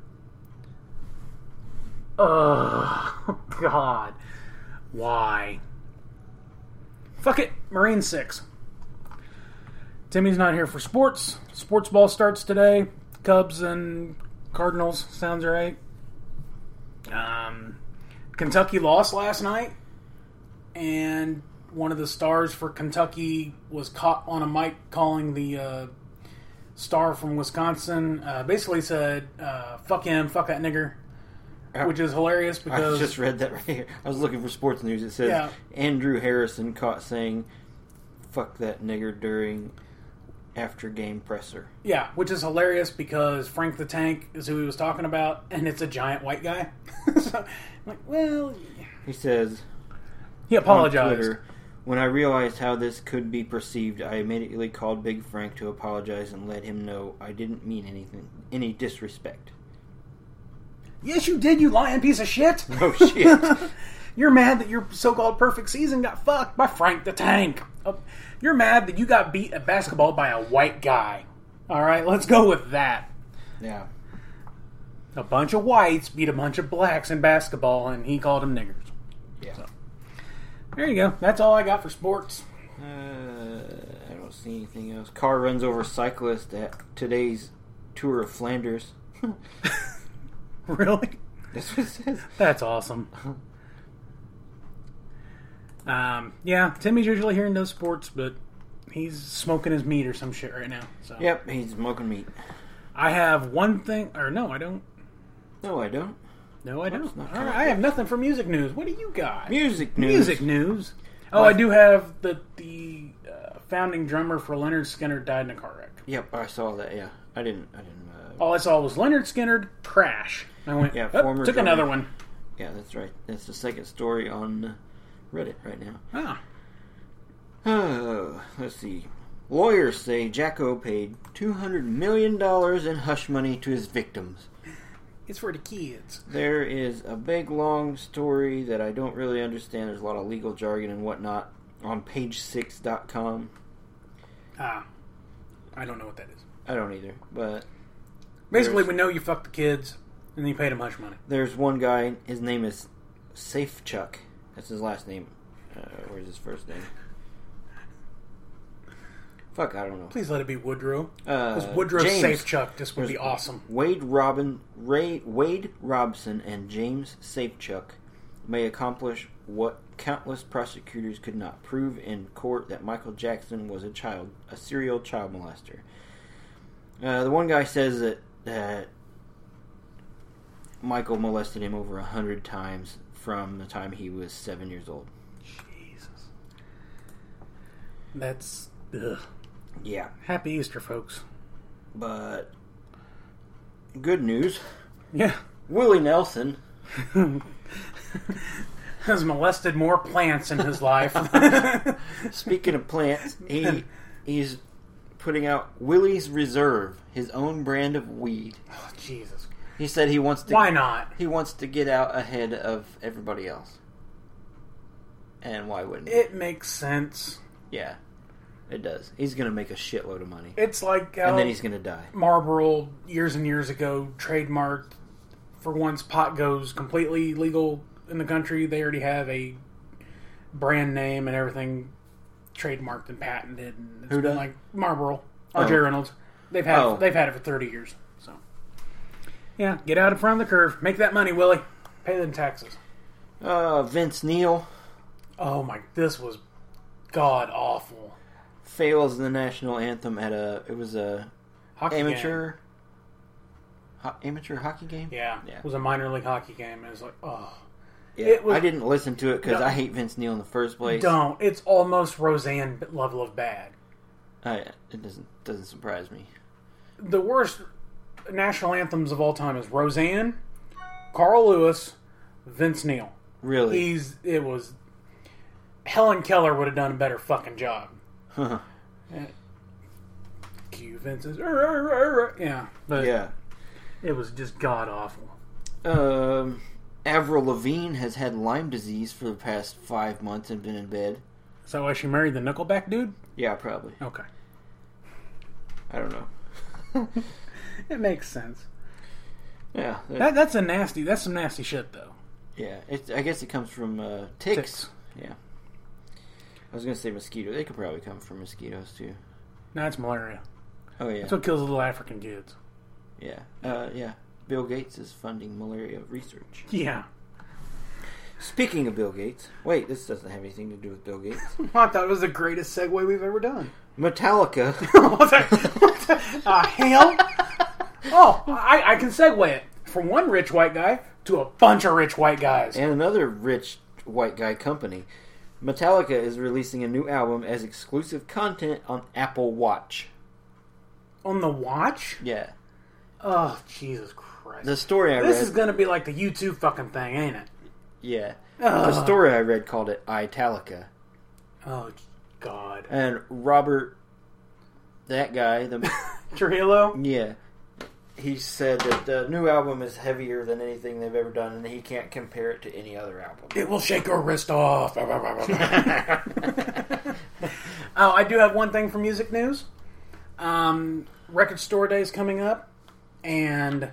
Oh, God. Why? Fuck it. Marine six. Timmy's not here for sports. Sports ball starts today. Cubs and Cardinals. Sounds right. Um, Kentucky lost last night. And one of the stars for Kentucky was caught on a mic calling the uh, star from Wisconsin. Uh, basically said, uh, fuck him, fuck that nigger. Which is hilarious because... I just read that right here. I was looking for sports news. It says, yeah. Andrew Harrison caught saying, fuck that nigger during after-game presser. Yeah, which is hilarious because Frank the Tank is who he was talking about, and it's a giant white guy. So, I'm like, well... He says... He apologized. On Twitter, when I realized how this could be perceived, I immediately called Big Frank to apologize and let him know I didn't mean anything, any disrespect. Yes, you did, you lying piece of shit. Oh, shit. You're mad that your so-called perfect season got fucked by Frank the Tank. Uh, you're mad that you got beat at basketball by a white guy. All right, let's go with that. Yeah. A bunch of whites beat a bunch of blacks in basketball, and he called them niggers. Yeah. So, there you go. That's all I got for sports. Uh, I don't see anything else. Car runs over cyclist at today's Tour of Flanders. Really? That's what it says. That's awesome. um, yeah, Timmy's usually here in those sports, but he's smoking his meat or some shit right now. So. Yep, he's smoking meat. I have one thing, or no, I don't. No, I don't. No, I don't. Not All right, I have nothing for music news. What do you got? Music news. Music news. Oh, I do have the the uh, founding drummer for Leonard Skinner died in a car wreck. Yep, I saw that. Yeah, I didn't. I didn't. Uh, all I saw was Leonard Skinner crash. I went, Yeah, oh, former took drummer. another one. Yeah, that's right. That's the second story on Reddit right now. Ah. Oh, let's see. Lawyers say Jacko paid two hundred million dollars in hush money to his victims. It's for the kids. There is a big, long story that I don't really understand. There's a lot of legal jargon and whatnot on page six dot com. Ah. I don't know what that is. I don't either, but... Basically, there's- we know you fucked the kids, and you paid them hush money. There's one guy, his name is Safe Chuck. That's his last name. Uh, where's his first name? Fuck, I don't know. Please let it be Woodrow. Uh, Because Woodrow James. Safechuck, this would be There's awesome. Wade Robin, Ray, Wade Robson and James Safechuck may accomplish what countless prosecutors could not prove in court, that Michael Jackson was a child, a serial child molester. Uh, the one guy says that, that Michael molested him over a hundred times from the time he was seven years old. Jesus. That's... Ugh. Yeah. Happy Easter, folks. But good news. Yeah. Willie Nelson Has molested more plants in his life. Speaking of plants, he he's putting out Willie's Reserve, his own brand of weed. Oh, Jesus. He said he wants to Why not? He wants to get out ahead of everybody else. And why wouldn't he? It makes sense. Yeah. It does. He's going to make a shitload of money. It's like how And then he's going to die. Marlboro years and years ago trademarked, for once pot goes completely legal in the country, they already have a brand name and everything trademarked and patented. And it's Who been does? like Marlboro, R J Oh. Reynolds. They've had Oh. it, they've had it for thirty years. So yeah, get out in front of the curve, make that money, Willie. Pay them taxes. Uh, Vince Neil Oh my, this was god awful. fails the national anthem at a, it was a Hockey amateur, game. ho- amateur hockey game? Yeah, Yeah. it was a minor league hockey game. And it was like, oh, Yeah, It was- I didn't listen to it because No. I hate Vince Neil in the first place. don't. It's almost Roseanne level of bad. I, it doesn't doesn't surprise me. The worst national anthems of all time is Roseanne, Carl Lewis, Vince Neil. Really? He's it was Helen Keller would have done a better fucking job. Cue Vince's yeah, but Yeah. it was just god awful. Um, Avril Lavigne has had Lyme disease for the past five months and been in bed. Is that why she married the Nickelback dude? Yeah, probably. Okay, I don't know. it makes sense. Yeah, that- That that's a nasty. That's some nasty shit though. yeah. It, I guess it comes from uh, ticks. Ticks. Yeah. I was gonna say mosquito. They could probably come from mosquitoes too. No, it's malaria. Oh yeah. That's what kills little African kids. Yeah. Uh, yeah. Bill Gates is funding malaria research. Yeah. Speaking of Bill Gates, wait, this doesn't have anything to do with Bill Gates. I thought it was the greatest segue we've ever done. Metallica. What the, what the uh, hell? Oh, I, I can segue it from one rich white guy to a bunch of rich white guys. And another rich white guy company. Metallica is releasing a new album as exclusive content on Apple Watch. On the watch? Yeah. Oh, Jesus Christ. The story I this read... is going to be like the YouTube fucking thing, ain't it? Yeah. Ugh. The story I read called it Italica. Oh, God. And Robert, that guy, the Trujillo? yeah, he said that the new album is heavier than anything they've ever done, and he can't compare it to any other album. It will shake your wrist off. Oh, I do have one thing for music news. Um, Record Store Day is coming up, and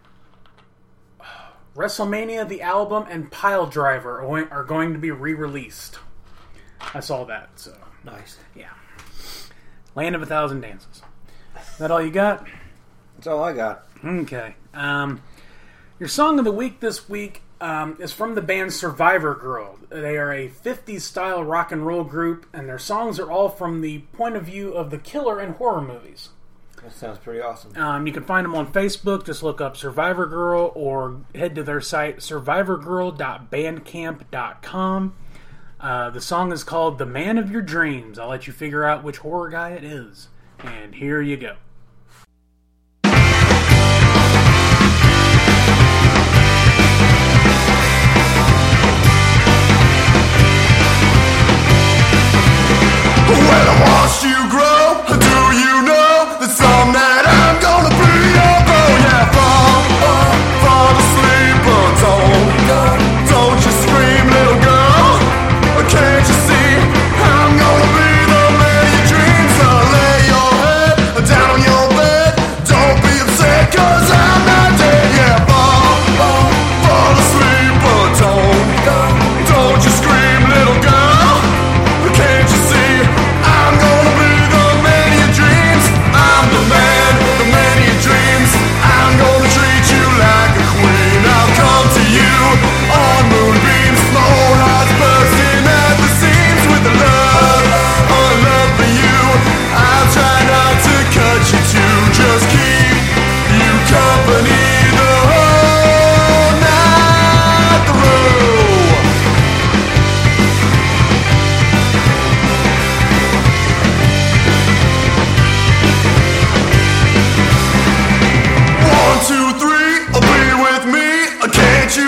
WrestleMania, the album, and Pile Driver are going to be re-released. I saw that, so Nice. yeah. Land of a Thousand Dances. Is that all you got? That's all I got. Okay. Um, your song of the week this week um, is from the band Survivor Girl. They are a fifties style rock and roll group, and their songs are all from the point of view of the killer in horror movies. That sounds pretty awesome. Um, you can find them on Facebook. Just look up Survivor Girl or head to their site, survivor girl dot bandcamp dot com. Uh, the song is called The Man of Your Dreams. I'll let you figure out which horror guy it is. And here you go.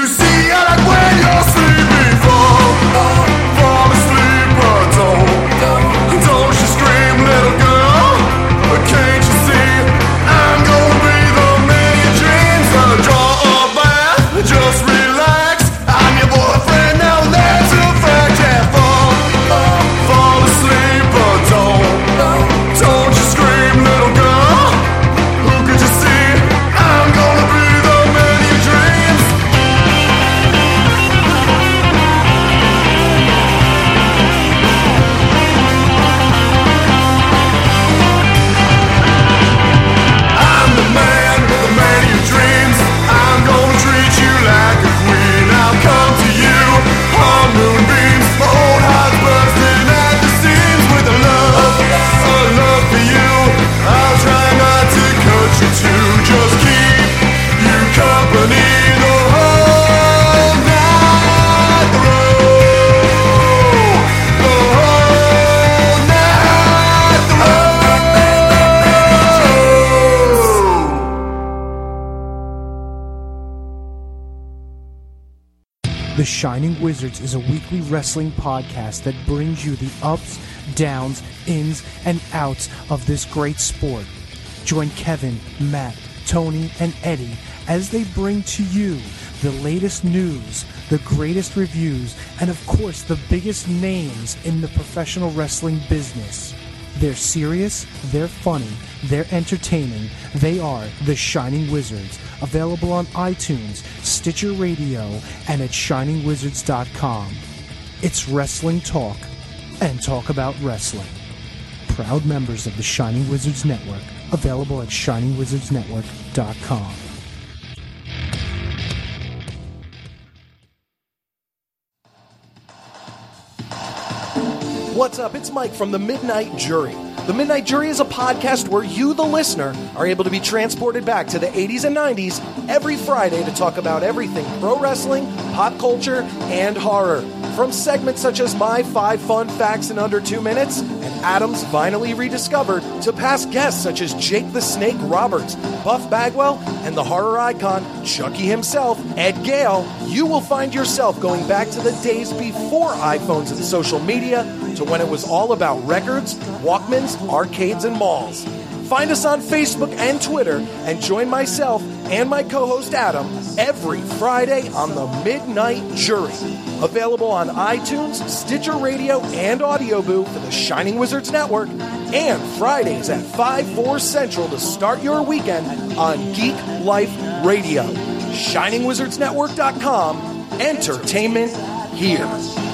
see, I like when you're sleeping. Fall, fall asleep, but don't, don't you scream, little girl. But can't you see, I'm gonna be the man in your dreams. Gonna draw a bath, just relax. I'm your boyfriend, now that's a fact. Yeah, fall, fall asleep, but don't, don't you scream, little girl. Who could you see? I'm gonna be the man in your dreams. I'm the man, the man of your dreams. I'm gonna treat you like a queen. I'll come to you on moonbeams. My old heart's bursting at the seams with a love, a love for you. I'll try not to cut you too. Just keep you company the whole night through. The whole night through. The Shining Wizards is a weekly wrestling podcast that brings you the ups, downs, ins, and outs of this great sport. Join Kevin, Matt, Tony, and Eddie as they bring to you the latest news, the greatest reviews, and of course the biggest names in the professional wrestling business. They're serious, they're funny, they're entertaining. They are the Shining Wizards, available on iTunes, Stitcher Radio, and at shining wizards dot com. It's wrestling talk, and talk about wrestling. Proud members of the Shining Wizards Network, available at shining wizards network dot com. What's up? It's Mike from The Midnight Jury. The Midnight Jury is a podcast where you, the listener, are able to be transported back to the eighties and nineties every Friday to talk about everything pro wrestling, pop culture, and horror. From segments such as My Five Fun Facts in Under Two Minutes and Adam's Finally Rediscovered, to past guests such as Jake the Snake Roberts, Buff Bagwell, and the horror icon Chucky himself, Ed Gale, you will find yourself going back to the days before iPhones and social media, to when it was all about records, Walkmans, arcades, and malls. Find us on Facebook and Twitter, and join myself and my co-host Adam every Friday on The Midnight Jury. Available on iTunes, Stitcher Radio, and Audio Boo for the Shining Wizards Network, and Fridays at five, four Central to start your weekend on Geek Life Radio. shining wizards network dot com. Entertainment here.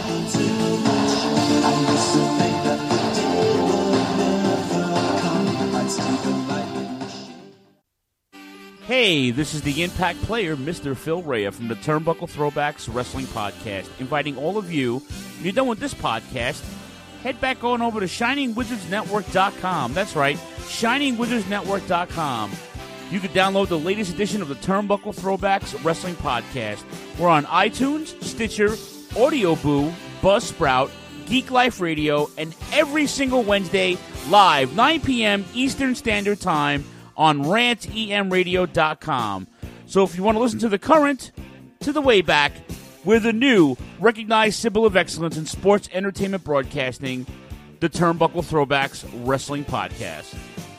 Hey, this is the Impact Player, Mister Phil Rea from the Turnbuckle Throwbacks Wrestling Podcast, inviting all of you, if you're done with this podcast, head back on over to shining wizards network dot com. That's right, shining wizards network dot com. You can download the latest edition of the Turnbuckle Throwbacks Wrestling Podcast. We're on iTunes, Stitcher, Audio Boo, Buzzsprout, Geek Life Radio, and every single Wednesday, live, nine p.m. Eastern Standard Time, on rant e m radio dot com. So if you want to listen to the current, to the way back, we're the new recognized symbol of excellence in sports entertainment broadcasting, the Turnbuckle Throwbacks Wrestling Podcast.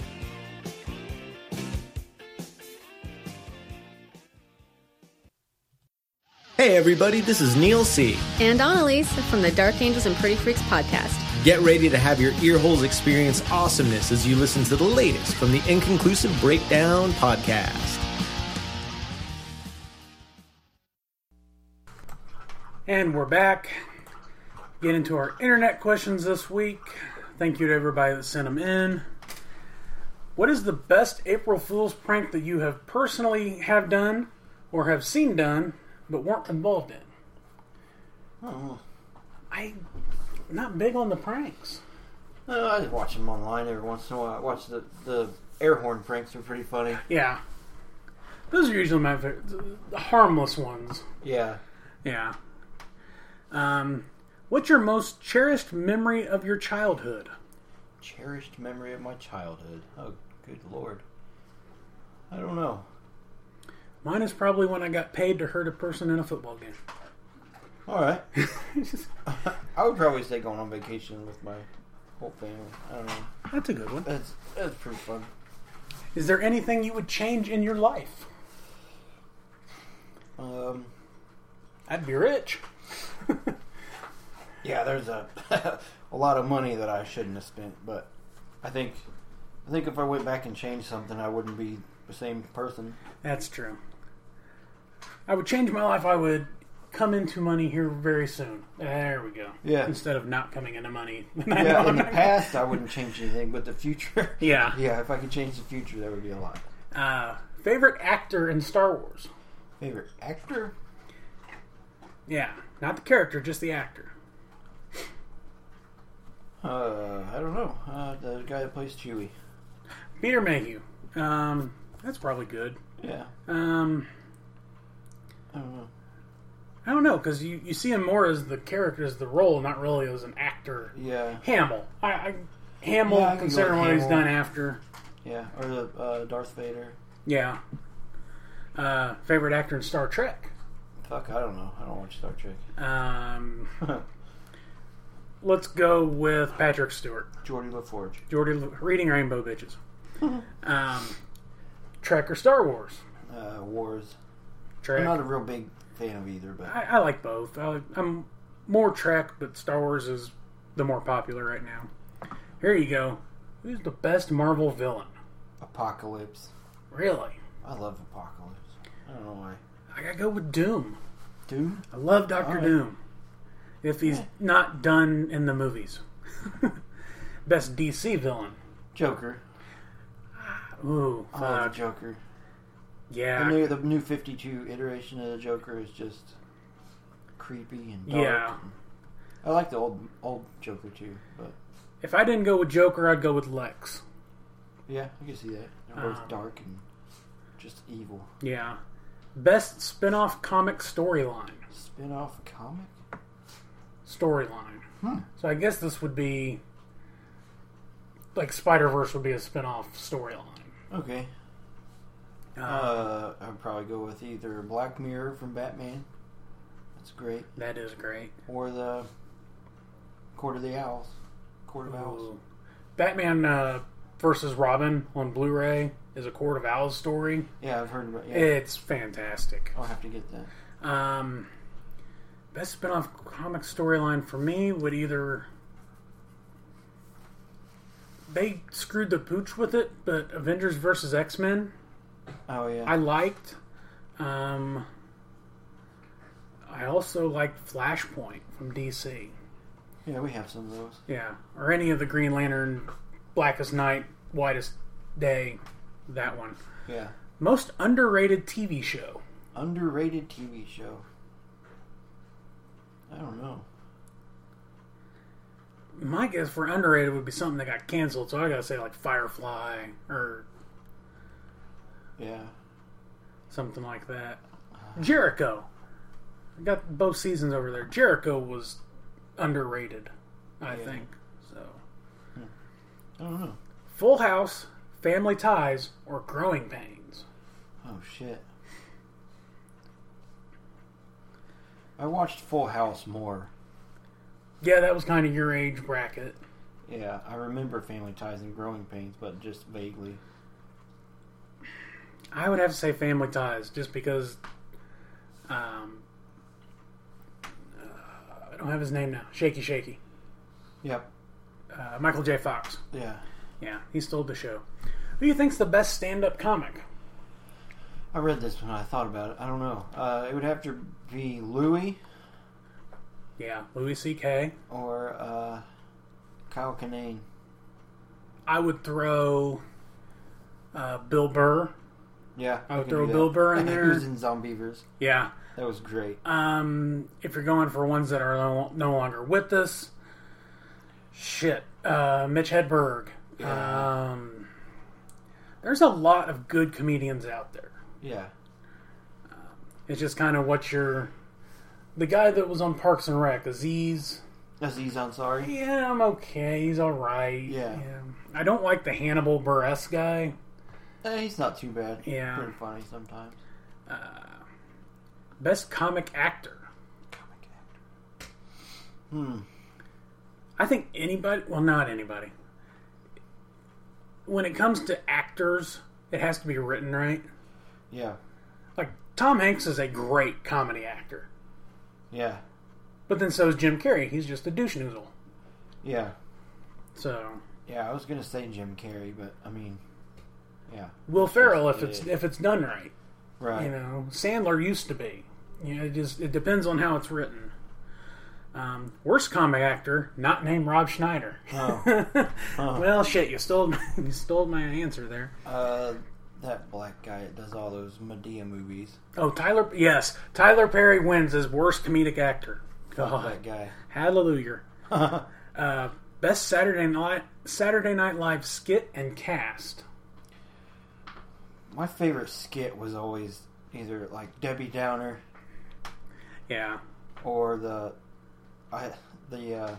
Hey everybody, this is Neil C. And Annalise from the Dark Angels and Pretty Freaks podcast. Get ready to have your ear holes experience awesomeness as you listen to the latest from the Inconclusive Breakdown podcast. And we're back. Get into our internet questions this week. Thank you to everybody that sent them in. What is the best April Fool's prank that you have personally have done or have seen done but weren't involved in? Oh, I'm not big on the pranks. Uh, I just watch them online every once in a while. I watch the, the air horn pranks, are pretty funny. Yeah. Those are usually my favorite. The harmless ones. Yeah. Yeah. Um, what's your most cherished memory of your childhood? Cherished memory of my childhood. Oh, good lord. I don't know. Mine is probably when I got paid to hurt a person in a football game. All right. I would probably say going on vacation with my whole family. I don't know. That's a good one. That's that's pretty fun. Is there anything you would change in your life? Um, I'd be rich. yeah, there's a a lot of money that I shouldn't have spent, but I think I think if I went back and changed something, I wouldn't be the same person. That's true. I would change my life. I would come into money here very soon. There we go. Yeah. Instead of not coming into money. Yeah, in the past, I wouldn't change anything, but the future. Yeah. Yeah, if I could change the future, there would be a lot. Uh, favorite actor in Star Wars? Favorite actor? Yeah, not the character, just the actor. Uh, I don't know. Uh, the guy that plays Chewie. Peter Mayhew. Um, that's probably good. Yeah. Um, I don't know. I don't know, because you, you see him more as the character, as the role, not really as an actor. Yeah. Hamill. I, I Hamill, Yeah, I can go considering with what he's Hamill. done after. Yeah, or the uh, Darth Vader. Yeah. Uh, favorite actor in Star Trek? Fuck, I don't know. I don't watch Star Trek. Um, let's go with Patrick Stewart. Geordie LaForge. Geordie, Reading Rainbow Bitches. um, Trek or Star Wars? Uh, Wars. Trek. I'm not a real big fan of either, but I, I like both. I like, I'm more Trek, but Star Wars is the more popular right now. Here you go. Who's the best Marvel villain? Apocalypse. Really? I love Apocalypse. I don't know why. I gotta go with Doom. Doom? I love Doctor Alright. Doom. If he's Yeah. not done in the movies. Best D C villain. Joker. Ooh, I love fuck. the Joker. Yeah. The new, the new fifty-two iteration of the Joker is just creepy and dark. Yeah. And I like the old old Joker too, but If I didn't go with Joker, I'd go with Lex. yeah, I can see that. They're both Um, dark and just evil. Yeah. Best spin-off comic storyline. Spin-off comic? Storyline. Hmm. So I guess this would be like Spider-Verse would be a spin-off storyline. Okay. Uh, Uh, I'd probably go with either Black Mirror from Batman. That's great. that is great. Or the Court of the Owls. Court of Owls. Ooh. Batman uh, versus Robin on Blu-ray is a Court of Owls story. Yeah, I've heard about it. Yeah. It's fantastic. I'll have to get that. Um, best spin-off comic storyline for me would either... They screwed the pooch with it, but Avengers versus X-Men Oh, yeah. I liked. Um, I also liked Flashpoint from D C. Yeah, we have some of those. Yeah, or any of the Green Lantern, Blackest Night, Whitest Day, that one. Yeah. Most underrated T V show. Underrated T V show. I don't know. My guess for underrated would be something that got canceled, so I gotta say like Firefly or Yeah. something like that. Jericho. I got both seasons over there. Jericho was underrated, I Yeah. think. So, I don't know. Full House, Family Ties, or Growing Pains. Oh, shit. I watched Full House more. Yeah, that was kind of your age bracket. Yeah, I remember Family Ties and Growing Pains, but just vaguely. I would have to say Family Ties, just because um, uh, I don't have his name now. Shaky Shaky. Yep. Uh, Michael J. Fox. Yeah. Yeah, he stole the show. Who do you think's the best stand-up comic? I read this when I thought about it. I don't know. Uh, it would have to be Louis Yeah, Louis C K. or uh, Kyle Kinane. I would throw uh, Bill Burr. Yeah. I would can throw do Bill that. Burr in He there. was in Zombievers. Yeah. That was great. Um, if you're going for ones that are no, no longer with us, shit. Uh, Mitch Hedberg. Yeah. Um, there's a lot of good comedians out there. Yeah. It's just kind of what you're... The guy that was on Parks and Rec, Aziz... Aziz Ansari. Yeah, I'm okay. He's alright. Yeah. I don't like the Hannibal Buress guy. Eh, he's not too bad. Yeah. Pretty funny sometimes. Uh, best comic actor. Comic actor. Hmm. I think anybody, well, not anybody. When it comes to actors, it has to be written right. Yeah. Like, Tom Hanks is a great comedy actor. Yeah. But then so is Jim Carrey. He's just a douche noodle. Yeah. So... Yeah, I was gonna say Jim Carrey, but I mean, yeah. Will Ferrell, if it's if it's done right. Right. You know, Sandler used to be. You know, it just it depends on how it's written. Um, worst comic actor, not named Rob Schneider. Oh. Oh. Well, shit, you stole you stole my answer there. Uh, that black guy that does all those Medea movies. Oh, Tyler. Yes, Tyler Perry wins as worst comedic actor. Fuck God, that guy. hallelujah. uh, best Saturday Night Saturday Night Live skit and cast. My favorite skit was always either like Debbie Downer. Yeah. Or the, I the uh,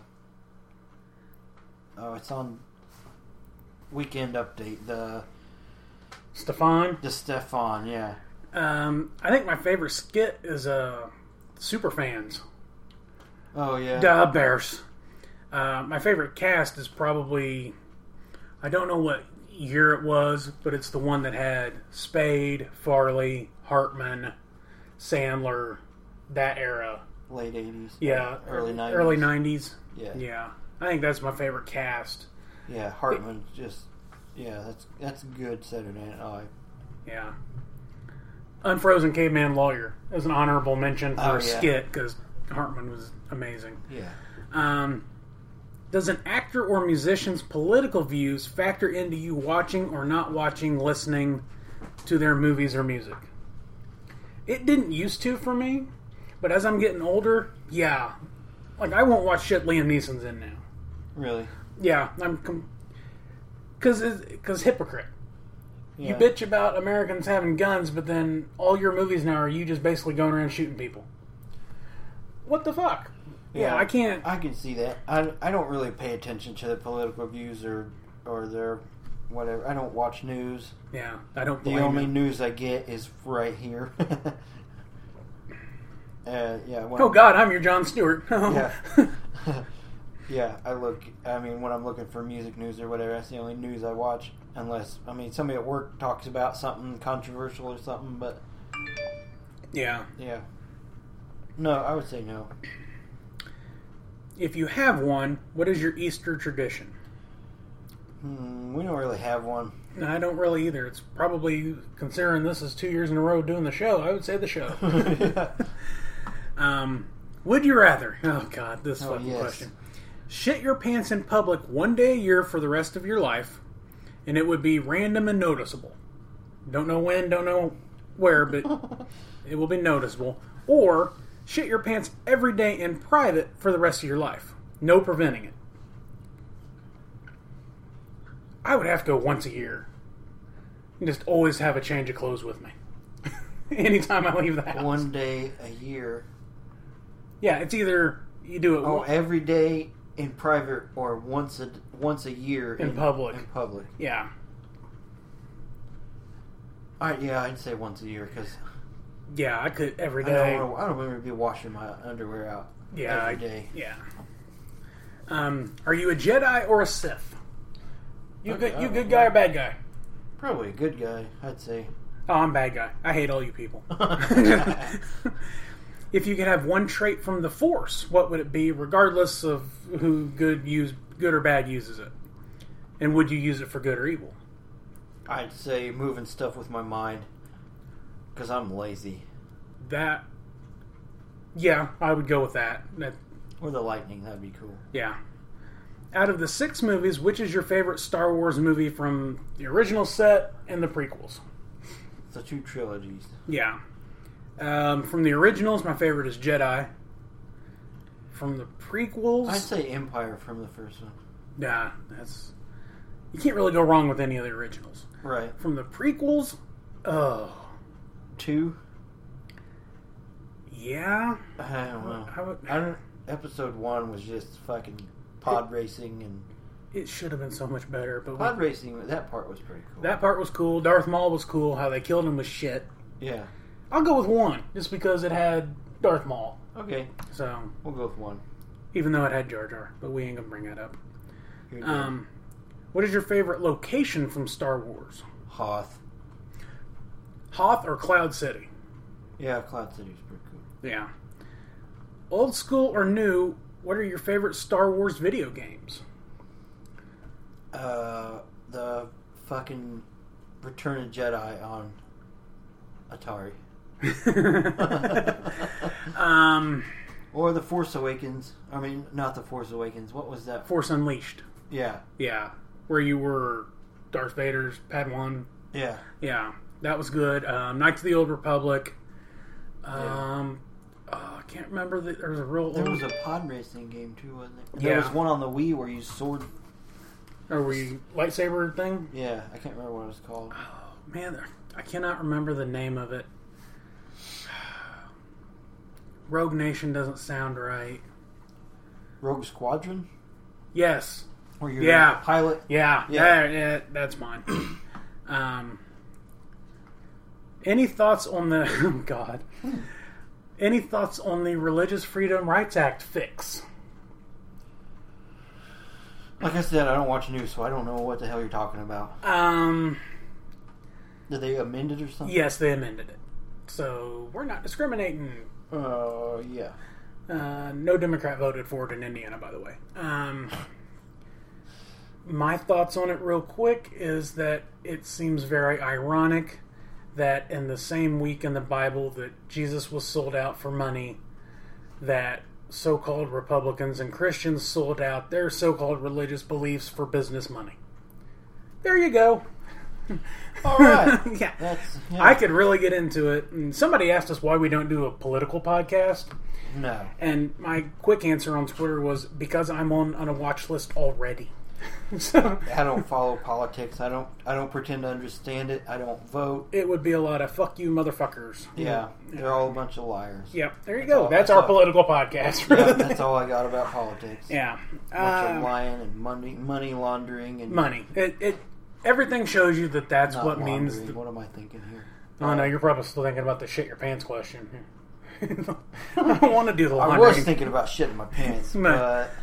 oh, it's on Weekend Update. The Stefan. The Stefan, yeah. Um, I think my favorite skit is uh, Superfans. Oh yeah. Da Bears. Uh, my favorite cast is probably, I don't know what year it was, but it's the one that had Spade, Farley, Hartman, Sandler, that era. Late eighties. Yeah. Early nineties. Early nineties. Yeah. Yeah. I think that's my favorite cast. Yeah, Hartman just, yeah, that's that's good Saturday Night Live. Yeah. Unfrozen Caveman Lawyer is an honorable mention for Oh, a yeah. skit because Hartman was amazing. Yeah. Um, does an actor or musician's political views factor into you watching or not watching, listening to their movies or music? It didn't used to for me, but as I'm getting older, yeah. Like, I won't watch shit Liam Neeson's in now. Really? Yeah, I'm... Com- Cause, cause hypocrite. Yeah. You bitch about Americans having guns, but then all your movies now are you just basically going around shooting people. What the fuck? Yeah, I can't... I can see that. I, I don't really pay attention to the political views or or their whatever. I don't watch news. Yeah, I don't The blame only you. news I get is right here. uh, yeah. When Oh God, I'm your Jon Stewart. Yeah. Yeah, I look, I mean, when I'm looking for music news or whatever, that's the only news I watch. Unless, I mean, somebody at work talks about something controversial or something, but... Yeah. Yeah. No, I would say no. If you have one, what is your Easter tradition? Hmm, we don't really have one. No, I don't really either. It's probably, considering this is two years in a row doing the show, I would say the show. Yeah. um, would you rather? Oh God, this Oh, fucking yes. question. Shit your pants in public one day a year for the rest of your life, and it would be random and noticeable. Don't know when, don't know where, but it will be noticeable. Or shit your pants every day in private for the rest of your life. No preventing it. I would have to go once a year. And just always have a change of clothes with me. Anytime I leave the house. One day a year. Yeah, it's either you do it Oh, one- every day in private or once a, once a year In public. In public. Yeah. I, yeah, I'd say once a year because Yeah, I could every I day. don't, wanna- I don't want to be washing my underwear out Yeah, every I- day. Yeah. Um, are you a Jedi or a Sith? You Okay, good? You uh, good guy or bad guy? Probably a good guy, I'd say. Oh, I'm bad guy. I hate all you people. If you could have one trait from the Force, what would it be, regardless of who good use good or bad uses it? And would you use it for good or evil? I'd say moving stuff with my mind because I'm lazy. That, yeah, I would go with that. That, Or the lightning, that'd be cool. yeah. Out of the six movies, which is your favorite Star Wars movie from the original set and the prequels? The two trilogies. Yeah. Um, from the originals, my favorite is Jedi. From the prequels, I'd say Empire from the first one. nah, that's you can't really go wrong with any of the originals. Right. From the prequels, oh Two? yeah, I don't know. I would, I don't, episode one was just fucking pod racing and it should have been so much better. But pod we, racing. That part was pretty cool. that part was cool. Darth Maul was cool. How they killed him was shit. Yeah. I'll go with one, just because it had Darth Maul. Okay, So, we'll go with one. even though it had Jar Jar, but we ain't gonna bring that up. Here you Um, what is your favorite location from Star Wars? go. Hoth. Hoth or Cloud City? Yeah, Cloud City's pretty cool. Yeah. Old school or new, what are your favorite Star Wars video games? Uh, the fucking Return of Jedi on Atari. um, Or The Force Awakens. I mean, not The Force Awakens. What was that? Force Unleashed. Yeah. Yeah. Where you were Darth Vader's Padawan. Yeah. Yeah. That was good. Um, Knights of the Old Republic. Um, oh, I can't remember. The, there was a real There old... was a pod racing game too, wasn't there? Yeah. There was one on the Wii where you sword. Or were you lightsaber thing? Yeah, I can't remember what it was called. Oh, man, I cannot remember the name of it. Rogue Nation doesn't sound right. Rogue Squadron? Yes. Where you're Yeah. a pilot? Yeah, Yeah. that- yeah, that's mine. um, any thoughts on the... Oh, God. Any thoughts on the Religious Freedom Rights Act fix? Like I said, I don't watch news, so I don't know what the hell you're talking about. Um, Did they amend it or something? yes, they amended it. So, we're not discriminating. Uh, yeah. Uh, no Democrat voted for it in Indiana, by the way. Um, my thoughts on it, real quick, is that it seems very ironic that in the same week in the Bible that Jesus was sold out for money, that so-called Republicans and Christians sold out their so-called religious beliefs for business money. There you go. All right. yeah. That's, yeah. I could really get into it. And somebody asked us why we don't do a political podcast. No. And my quick answer on Twitter was because I'm on, on a watch list already. So I don't follow politics. I don't. I don't pretend to understand it. I don't vote. it would be a lot of fuck you motherfuckers. Yeah, they're all a bunch of liars. Yeah, there you That's go. all- That's that's our all. political podcast. Yeah, that's all I got about politics. Yeah. Bunch of Uh, lying and money, money laundering and money. It, it everything shows you that that's not what laundering. means. The, What am I thinking here? oh no, you're probably still thinking about the shit your pants question. I don't want to do the I laundry. was thinking about shit in my pants, No. but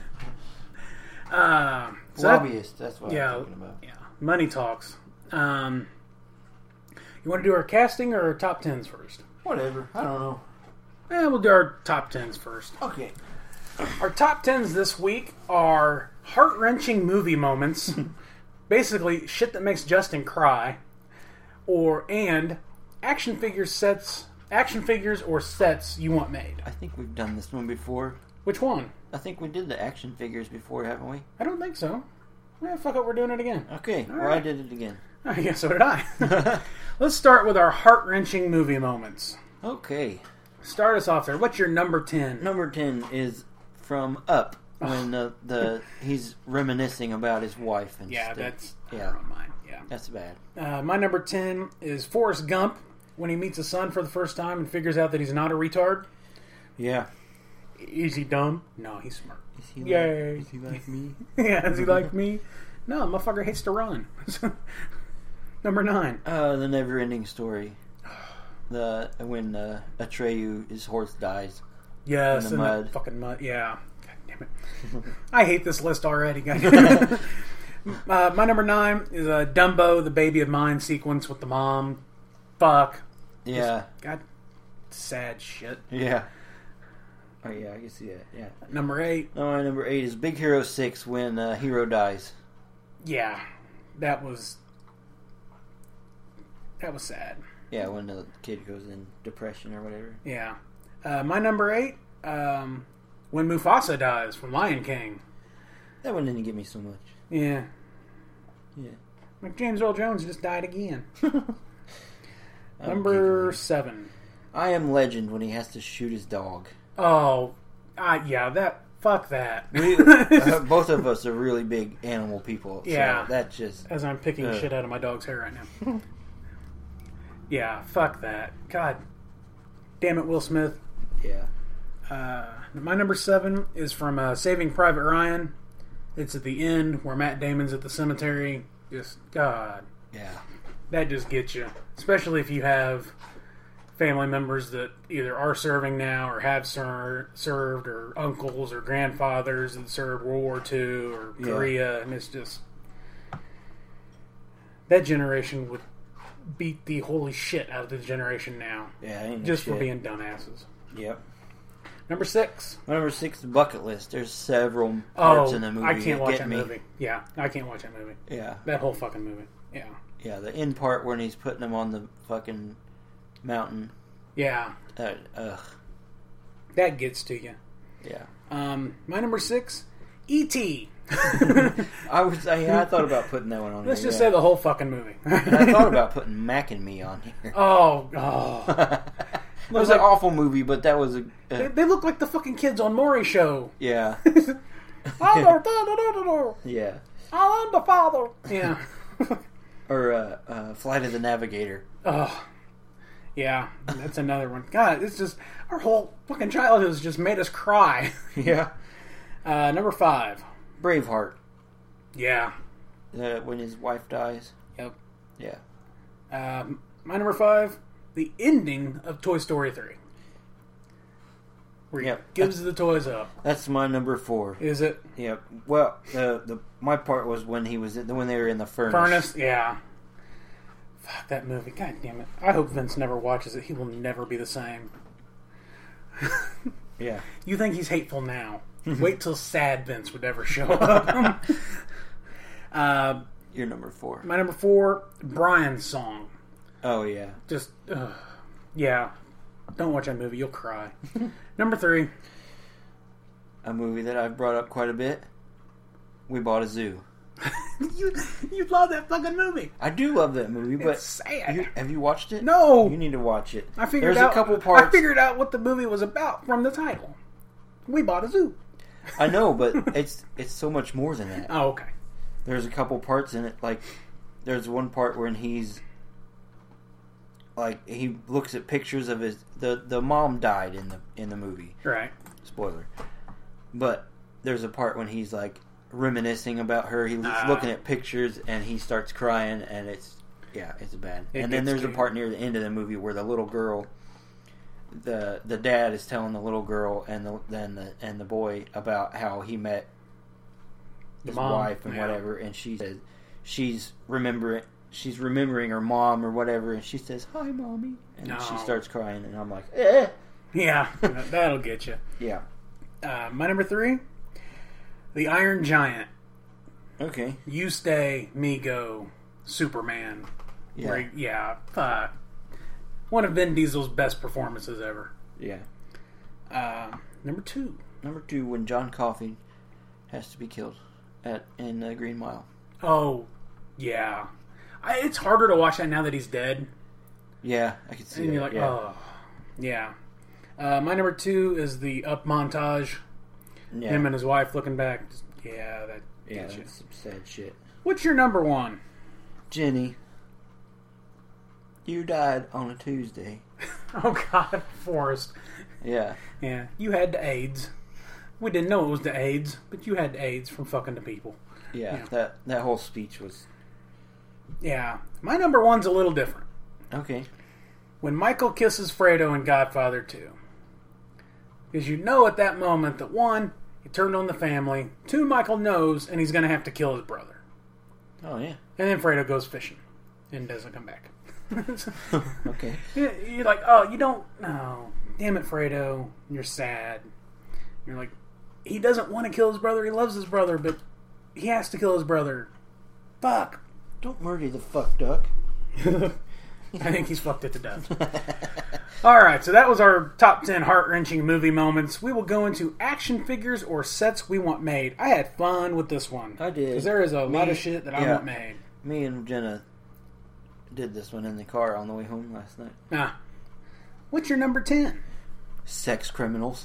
Uh, so that- lobbyist. That's what yeah, I'm thinking about. yeah. Money talks. Um, you want to do our casting or our top tens first? Whatever. I don't know. Eh, we'll do our top tens first. Okay. Our top tens this week are heart-wrenching movie moments, basically shit that makes Justin cry, or and action figure sets, action figures or sets you want made. I think we've done this one before. Which one? I think we did the action figures before, haven't we? I don't think so. Eh, fuck it, we're doing it again. Okay. All well, I right. did it again. I guess so did I. Let's start with our heart-wrenching movie moments. Okay. Start us off there. What's your number ten? Number ten is from Up when the, the he's reminiscing about his wife and Yeah, stuff. that's yeah. on mine. Yeah. That's bad. Uh, my number ten is Forrest Gump when he meets his son for the first time and figures out that he's not a retard. Yeah. Is he dumb? No, he's smart. Is he Yay. Like, is he like me? Yeah, is he like me? No, motherfucker hates to run. Number nine. Uh, the never-ending story. The when uh, Atreyu, his horse dies. Yes, In the in mud. that fucking mud. Yeah. God damn it. I hate this list already, guys. uh, my number nine is uh, Dumbo, the baby of mine sequence with the mom. Fuck. Yeah. God, sad shit. Yeah. Oh yeah, I can see that. Yeah. Number eight. Oh, my number eight is Big Hero Six when uh, Hero dies. Yeah, that was that was sad. Yeah, when the kid goes in depression or whatever. Yeah. Uh, my number eight, um, when Mufasa dies from Lion King. That one didn't get me so much. Yeah. Yeah. Like James Earl Jones just died again. I don't Number care. seven. I Am Legend when he has to shoot his dog. Oh, uh, yeah, that. Fuck that. We, uh, both of us are really big animal people. Yeah. So that just. As I'm picking Uh. shit out of my dog's hair right now. Yeah, fuck that. God damn it, Will Smith. Yeah. Uh, my number seven is from uh, Saving Private Ryan. It's at the end where Matt Damon's at the cemetery. Just, God, Yeah. that just gets you. Especially if you have family members that either are serving now or have ser- served, or uncles or grandfathers that served World War Two or Yeah. Korea, and it's just that generation would beat the holy shit out of the generation now, Yeah, ain't no just for shit. being dumbasses. Yep. Number six. Number six, the bucket list. There's several parts Oh, in the movie I can't that watch get that me. movie. Yeah, I can't watch that movie. Yeah, That whole fucking movie. Yeah. yeah. The end part when he's putting them on the fucking mountain. Yeah. That, ugh. That gets to you. Yeah. Um, my number six, E T I was. I, yeah, I thought about putting that one on. Let's here, just yeah. say the whole fucking movie. And I thought about putting Mac and Me on here. Oh, oh. It was an awful movie, but that was a. They, Uh, they look like the fucking kids on Maury's show. yeah. I'm Yeah. the father. Yeah. Or uh, uh, Flight of the Navigator. Oh. Yeah, that's another one. God, it's just, our whole fucking childhood has just made us cry. Yeah. Uh, number five. Braveheart. Yeah. Uh, when his wife dies. Yep. Yeah. Um, my number five, the ending of Toy Story three. Where he Yep. gives the toys up. That's my number four. Is it? Yep. Well, the the my part was when he was in, when they were in the furnace. Furnace? Yeah. Fuck that movie. God damn it. I hope Vince never watches it. He will never be the same. Yeah. You think he's hateful now. Wait till sad Vince would ever show up. uh, You're number four. my number four, Brian's song. Oh yeah. Just, uh, yeah. Don't watch that movie. You'll cry. Number three. A movie that I've brought up quite a bit. We Bought a Zoo. you you love that fucking movie. I do love that movie, but It's sad. you- have you watched it? No. You need to watch it. I figured There's out a couple parts. I figured out what the movie was about from the title. We bought a zoo. I know, but it's it's so much more than that. Oh, okay. There's a couple parts in it, like there's one part when he's like he looks at pictures of his the the mom died in the in the movie. Right. Spoiler. But there's a part when he's like reminiscing about her. He's Ah. looking at pictures and he starts crying, and it's yeah, it's bad. It and then gets there's to a you. part near the end of the movie where the little girl, the the dad is telling the little girl and the then the and the boy about how he met The his mom, wife and yeah. whatever, and she says she's remembering she's remembering her mom or whatever, and she says hi, mommy, and No. she starts crying, and I'm like, eh. Yeah, that'll get you. Yeah, Uh, my number three, The Iron Giant. okay, You Stay, Me Go, Superman. yeah, Where, yeah, uh, one of Vin Diesel's best performances ever. yeah. Uh, number two. Number two, when John Coffey has to be killed at in uh, Green Mile. Oh, yeah. I, it's harder to watch that now that he's dead. Yeah, I can see And that. you're like, yeah. oh. Yeah. Uh, my number two is the Up montage. yeah. Him and his wife looking back. Just, yeah, that yeah, gets you. that's some sad shit. What's your number one? Jenny, you died on a Tuesday. Oh, God, Forrest. Yeah, Yeah, you had the AIDS. We didn't know it was the AIDS, but you had the AIDS from fucking the people. yeah. Yeah. That that whole speech was Yeah. My number one's a little different. okay. When Michael kisses Fredo in Godfather two. Because you know at that moment that one, he turned on the family. Two, Michael knows, and he's going to have to kill his brother. Oh yeah. And then Fredo goes fishing and doesn't come back. Okay. You're like, oh, you don't... No. Damn it, Fredo. You're sad. You're like, he doesn't want to kill his brother. He loves his brother, but he has to kill his brother. Fuck. Don't murder the fuck duck. I think he's fucked it to death. Alright, so that was our top ten heart-wrenching movie moments. We will go into action figures or sets we want made. I had fun with this one. I did. Because there is a Me- lot of shit that I yeah. want made. Me and Jenna did this one in the car on the way home last night. Ah. What's your number ten? Sex criminals.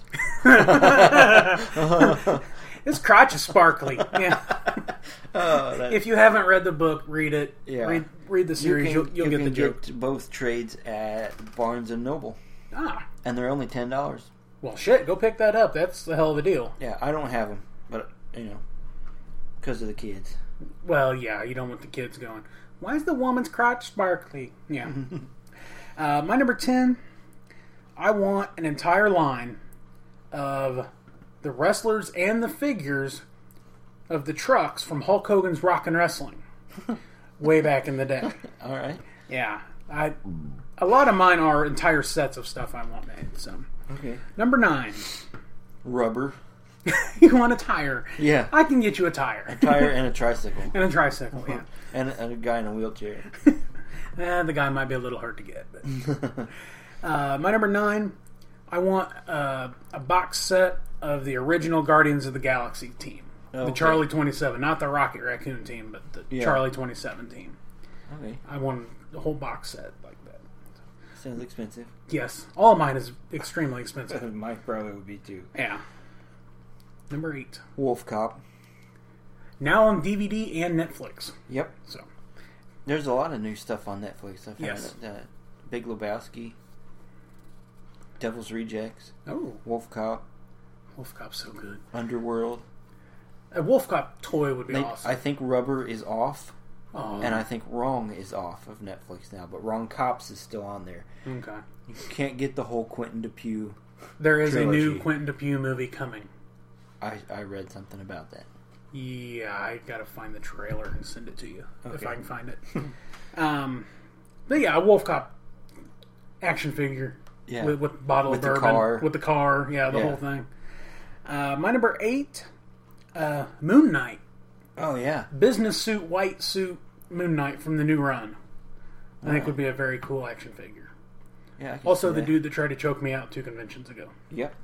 This crotch is sparkly. Yeah. Oh, that, If you haven't read the book, read it. Yeah. Read, read the series. you You can, will you'll you get can the joke. get both trades at Barnes and Noble, Ah. and they're only ten dollars. Well, shit. Go pick that up. That's the hell of a deal. Yeah, I don't have them, but you know, because of the kids. Well, yeah. You don't want the kids going, why is the woman's crotch sparkly? Yeah. uh, my number ten, I want an entire line of the wrestlers and the figures of the trucks from Hulk Hogan's Rockin' Wrestling way back in the day. All right. Yeah. I a lot of mine are entire sets of stuff I want made. So Okay. number nine. Rubber. You want a tire? Yeah. I can get you a tire. A tire and a tricycle. And a tricycle, yeah. And, and a guy in a wheelchair. Eh, the guy might be a little hard to get. But. uh, my number nine, I want uh, a box set of the original Guardians of the Galaxy team. Oh, the okay. Charlie twenty-seven. Not the Rocket Raccoon team, but the Yeah. Charlie twenty-seven team. Okay. I want the whole box set like that. Sounds expensive. Yes. All of mine is extremely expensive. Mine probably would be too. Yeah. Number eight. Wolf Cop. Now on D V D and Netflix. Yep. So There's a lot of new stuff on Netflix. I found Yes. that, that Big Lebowski, Devil's Rejects, Oh, Wolf Cop, Wolf Cop's so good. Underworld. A Wolf Cop toy would be They- awesome. I think Rubber is off, oh, and I think Wrong is off of Netflix now, but Wrong Cops is still on there. okay. You can't get the whole Quentin Dupieux. There is a new Trilogy. Quentin Dupieux movie coming. I, I read something about that. Yeah, I gotta find the trailer and send it to you if Okay. I can find it. um, but yeah, a Wolf Cop action figure Yeah. with, with bottle With of the bourbon car. with the car. Yeah, the Yeah. whole thing. Uh, my number eight, uh, Moon Knight, Oh, yeah. business suit, white suit, Moon Knight from the new run. I think Oh. would be a very cool action figure. Yeah. I can Also, see the that. dude that tried to choke me out two conventions ago. Yep.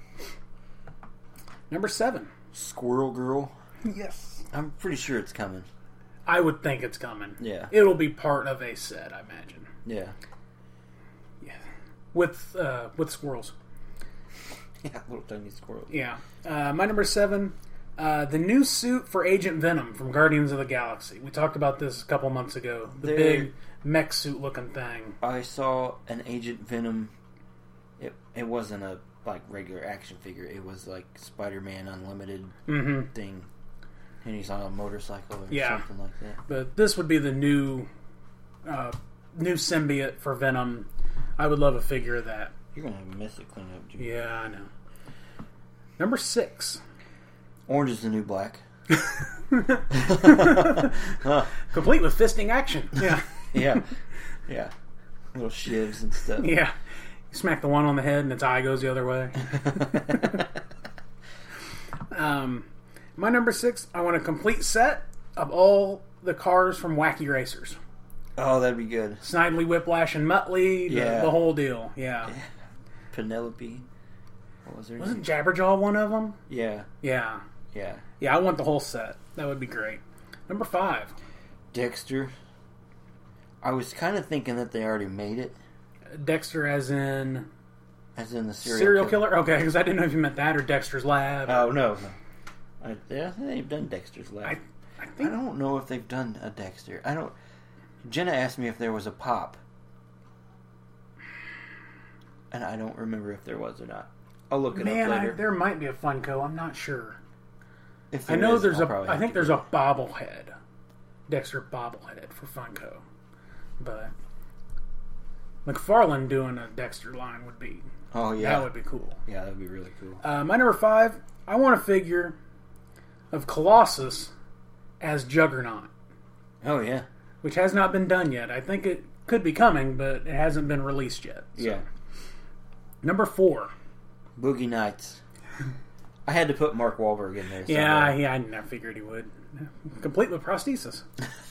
Number seven. Squirrel Girl. Yes. I'm pretty sure it's coming. I would think it's coming. Yeah. It'll be part of a set, I imagine. Yeah. Yeah. With uh, with squirrels. Yeah, little tiny squirrel. Yeah. Uh, my number seven, uh, the new suit for Agent Venom from Guardians of the Galaxy. We talked about this a couple months ago. The There- big mech suit looking thing. I saw an Agent Venom. It it wasn't a like regular action figure. It was like Spider-Man Unlimited Mm-hmm. thing, and he's on a motorcycle or Yeah. something like that. But this would be the new uh, new symbiote for Venom. I would love a figure of that. You're gonna miss it cleaning up, Jimmy. Yeah, I know. Number six. Orange is the New Black. Complete with fisting action. Yeah. Yeah, yeah. Little shivs and stuff. Yeah. You smack the one on the head and its eye goes the other way. um, my number six, I want a complete set of all the cars from Wacky Racers. Oh, that'd be good. Snidely, Whiplash, and Muttley. The, Yeah. the whole deal. Yeah. Penelope. What was her name? Wasn't Jabberjaw one of them? Yeah, Yeah. yeah. Yeah, I want the whole set. That would be great. Number five. Dexter. I was kind of thinking that they already made it, Dexter as in as in the serial, serial killer? Okay, because I didn't know if you meant that or Dexter's Lab. Oh no, no. I, yeah, they've done Dexter's Lab. I, I I think don't know if they've done a Dexter. I don't. Jenna asked me if there was a Pop, and I don't remember if there was or not. I'll look it Man, up I, later. there might be a Funko. I'm not sure. If I there know is, there's I'll a. probably I have think to there's Google a bobblehead, Dexter bobblehead for Funko, but McFarlane doing a Dexter line would be it. Oh yeah, that would be cool. yeah, that'd be really cool. Uh, my number five, I want a figure of Colossus as Juggernaut, Oh yeah, which has not been done yet. I think it could be coming, but it hasn't been released yet. So. yeah. Number four. Boogie Nights. I had to put Mark Wahlberg in there. Yeah, somewhere. yeah, I never figured he would. Complete with prosthesis.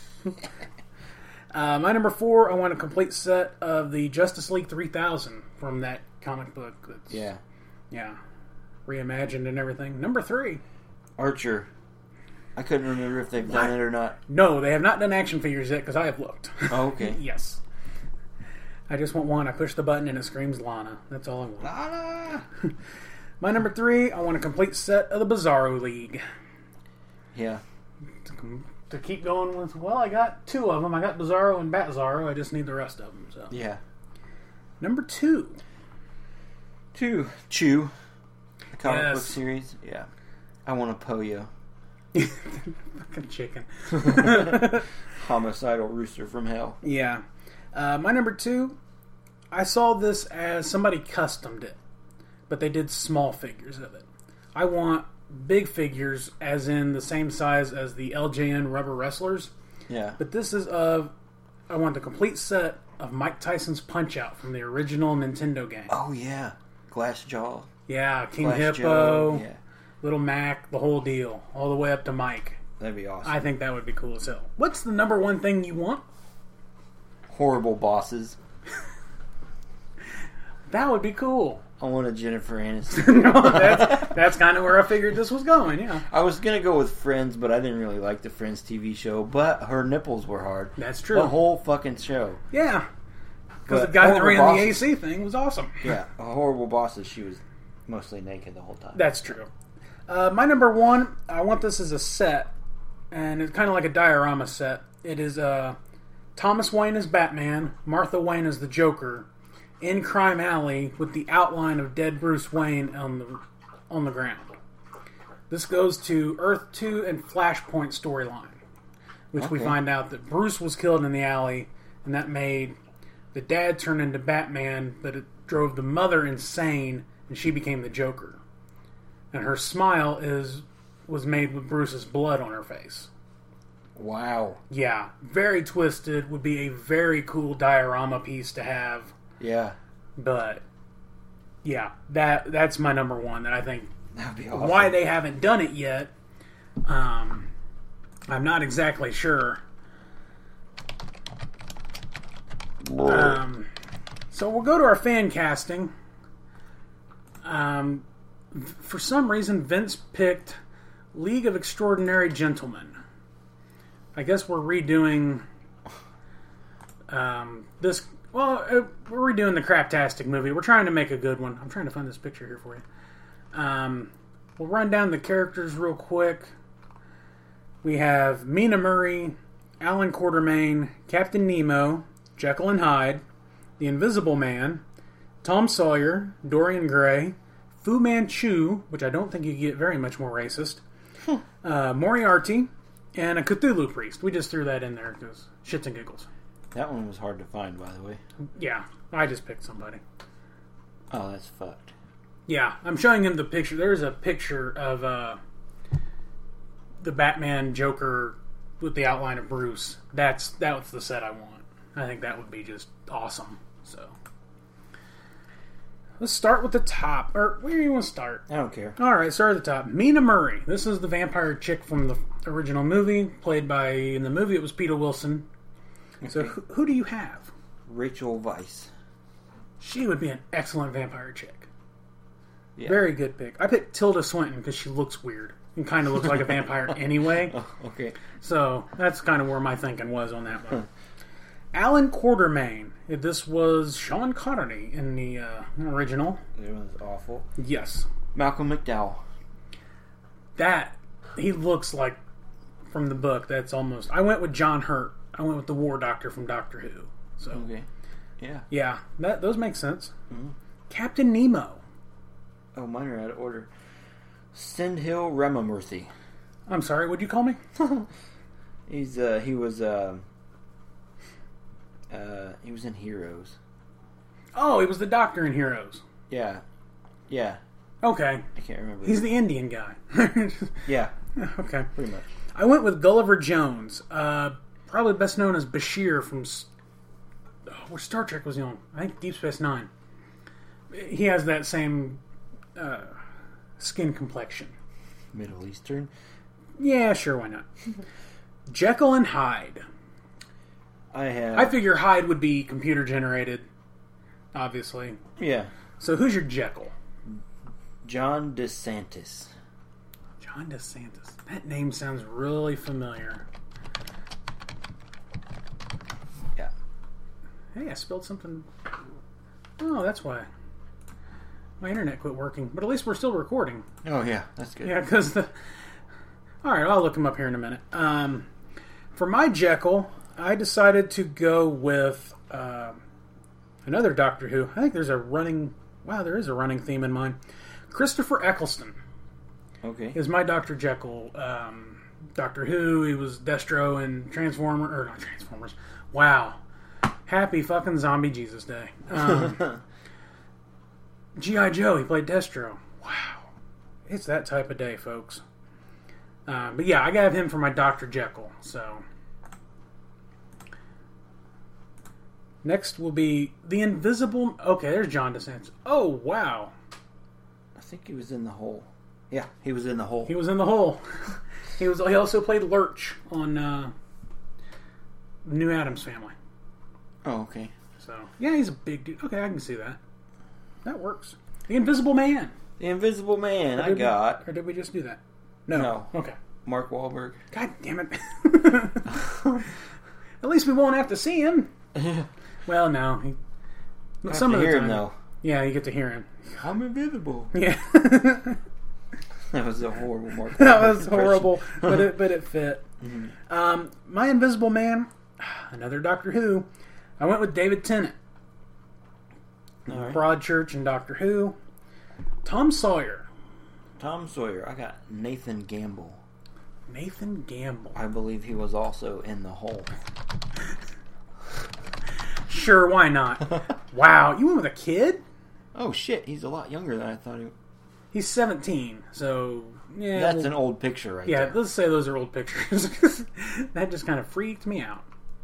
uh, my number four, I want a complete set of the Justice League three thousand from that comic book. That's, yeah. yeah, reimagined and everything. Number three. Archer. I couldn't remember if they've done it or not. No, they have not done action figures yet because I have looked. Oh, okay. Yes. I just want one. I push the button and it screams Lana. That's all I want. Lana! My number three, I want a complete set of the Bizarro League. Yeah. To, to keep going with, well, I got two of them. I got Bizarro and Bat-Zarro. I just need the rest of them. So. Yeah. Number two. Two. Chew. The comic Yes. book series. Yeah. I want a Poyo. Fucking chicken. Homicidal rooster from hell. Yeah. Uh, my number two, I saw this as somebody customed it, but they did small figures of it. I want big figures, as in the same size as the L J N rubber wrestlers. Yeah. But this is of, I want the complete set of Mike Tyson's Punch-Out from the original Nintendo game. Oh, yeah. Glass Jaw. Yeah, King Glass Hippo, Joe. Yeah. Little Mac, the whole deal, all the way up to Mike. That'd be awesome. I think that would be cool as hell. What's the number one thing you want? Horrible bosses. That would be cool. I want a Jennifer Aniston. No, that's that's kind of where I figured this was going, yeah. I was going to go with Friends, but I didn't really like the Friends T V show, but her nipples were hard. That's true. The whole fucking show. Yeah. Because the But guy that horrible ran the A bosses- C thing was awesome. Yeah, a horrible bosses. She was mostly naked the whole time. That's true. Uh, my number one, I want this as a set, and it's kind of like a diorama set. It is uh, Thomas Wayne as Batman, Martha Wayne as the Joker, in Crime Alley with the outline of dead Bruce Wayne on the on the ground. This goes to Earth two and Flashpoint storyline, which we Okay. find out that Bruce was killed in the alley, and that made the dad turn into Batman, but it drove the mother insane, and she became the Joker. And her smile is was made with Bruce's blood on her face. Wow. Yeah, very twisted. Would be a very cool diorama piece to have. Yeah. But yeah, that that's my number one. That I think That'd be awesome. why they haven't done it yet. Um, I'm not exactly sure. Um, so we'll go to our fan casting. Um, for some reason, Vince picked League of Extraordinary Gentlemen. I guess we're redoing um, this. Well, uh, we're redoing the Craptastic movie. We're trying to make a good one. I'm trying to find this picture here for you. Um, we'll run down the characters real quick. We have Mina Murray, Alan Quartermain, Captain Nemo, Jekyll and Hyde, The Invisible Man, Tom Sawyer, Dorian Gray, Fu Manchu, which I don't think you get very much more racist, uh, Moriarty, and a Cthulhu priest. We just threw that in there because shits and giggles. That one was hard to find, by the way. Yeah, I just picked somebody. Oh, that's fucked. Yeah, I'm showing him the picture. There's a picture of uh, the Batman Joker with the outline of Bruce. That's that's the set I want. I think that would be just awesome. So let's start with the top. Or where do you want to start? I don't care. All right, start at the top. Mina Murray. This is the vampire chick from the original movie, played by, in the movie it was Peter Wilson. So who, who do you have? Rachel Weisz. She would be an excellent vampire chick. Yeah. Very good pick. I picked Tilda Swinton because she looks weird and kind of looks like a vampire anyway. Oh, okay. So that's kind of where my thinking was on that one. Alan Quartermain. This was Sean Connery in the uh, original. It was awful. Yes. Malcolm McDowell. That, he looks like, from the book, that's almost... I went with John Hurt. I went with the War Doctor from Doctor Who. So Okay. Yeah. yeah, that those make sense. Mm-hmm. Captain Nemo. Oh, mine are out of order. Sindhil Ramamurthy. I'm sorry, what'd you call me? He's uh he was uh uh he was in Heroes. Oh, he was the Doctor in Heroes. Yeah. Yeah. Okay. I can't remember. He's the Indian guy. Yeah, Okay. pretty much. I went with Gulliver Jones. Uh, probably best known as Bashir from... S- Oh, where Star Trek was on. I think Deep Space Nine. He has that same uh, skin complexion. Middle Eastern. Yeah, sure, why not? Jekyll and Hyde. I have I figure Hyde would be computer generated, obviously. Yeah. So who's your Jekyll? John DeSantis. John DeSantis. That name sounds really familiar. Yeah. Hey, I spelled something. Oh, that's why. My internet quit working. But at least we're still recording. Oh yeah, that's good. Yeah, because the... Alright, I'll look him up here in a minute. Um, for my Jekyll, I decided to go with uh, another Doctor Who. I think there's a running... Wow, there is a running theme in mine. Christopher Eccleston Okay. is my Doctor Jekyll. Um, Doctor Who, he was Destro in Transformers... Or not Transformers. Wow. Happy fucking Zombie Jesus Day. Um, G I. Joe, he played Destro. Wow. It's that type of day, folks. Uh, but yeah, I got him for my Doctor Jekyll, so... Next will be The Invisible... Okay, there's John DeSantis. Oh, wow. I think he was in The Hole. Yeah, he was in The Hole. He was in The Hole. he was. He also played Lurch on uh, New Addams Family. Oh, okay. So, yeah, he's a big dude. Okay, I can see that. That works. The Invisible Man. The Invisible Man, I we, got. Or did we just do that? No. No. Okay. Mark Wahlberg. God damn it. At least we won't have to see him. Well, no. He, I some have of to the hear time, him, though. Yeah, you get to hear him. I'm invisible. Yeah. That was a horrible Mark Wahlberg That was impression. horrible, but it, but it fit. Mm-hmm. Um, my Invisible Man, another Doctor Who. I went with David Tennant. All right. Broadchurch and Doctor Who. Tom Sawyer. Tom Sawyer. I got Nathan Gamble. Nathan Gamble. I believe he was also in The Hole. Sure, why not? Wow, you went with a kid? Oh shit, he's a lot younger than I thought he was. He's seventeen, so yeah. That's well, an old picture right yeah, there. let's say those are old pictures. That just kind of freaked me out.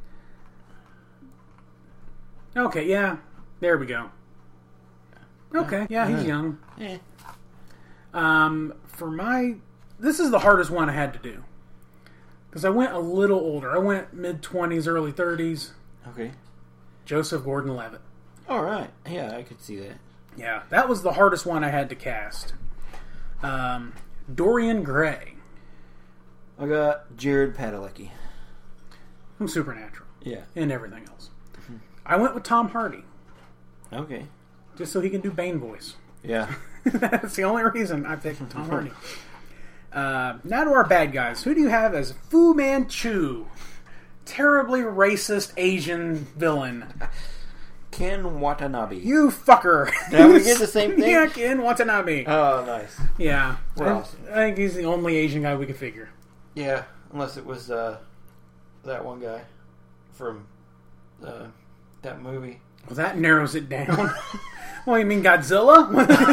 Okay, yeah, there we go. Okay, yeah, he's young. Eh. Um, for my, this is the hardest one I had to do because I went a little older. I went mid twenties, early thirties. Okay. Joseph Gordon-Levitt. All right. Yeah, I could see that. Yeah, that was the hardest one I had to cast. Um, Dorian Gray I got Jared Padalecki. from Supernatural Yeah. and everything else. I went with Tom Hardy Okay. just so he can do Bane voice. Yeah. That's the only reason I picked Tom Hardy. Uh, now to our bad guys. Who do you have as Fu Manchu? Terribly racist Asian villain. Ken Watanabe. You fucker. Did we get the same thing? Yeah, Ken Watanabe. Oh, nice. Yeah. We're I, awesome. I think he's the only Asian guy we could figure. Yeah, unless it was uh, that one guy from uh, that movie. Well, that narrows it down. Well, you mean Godzilla?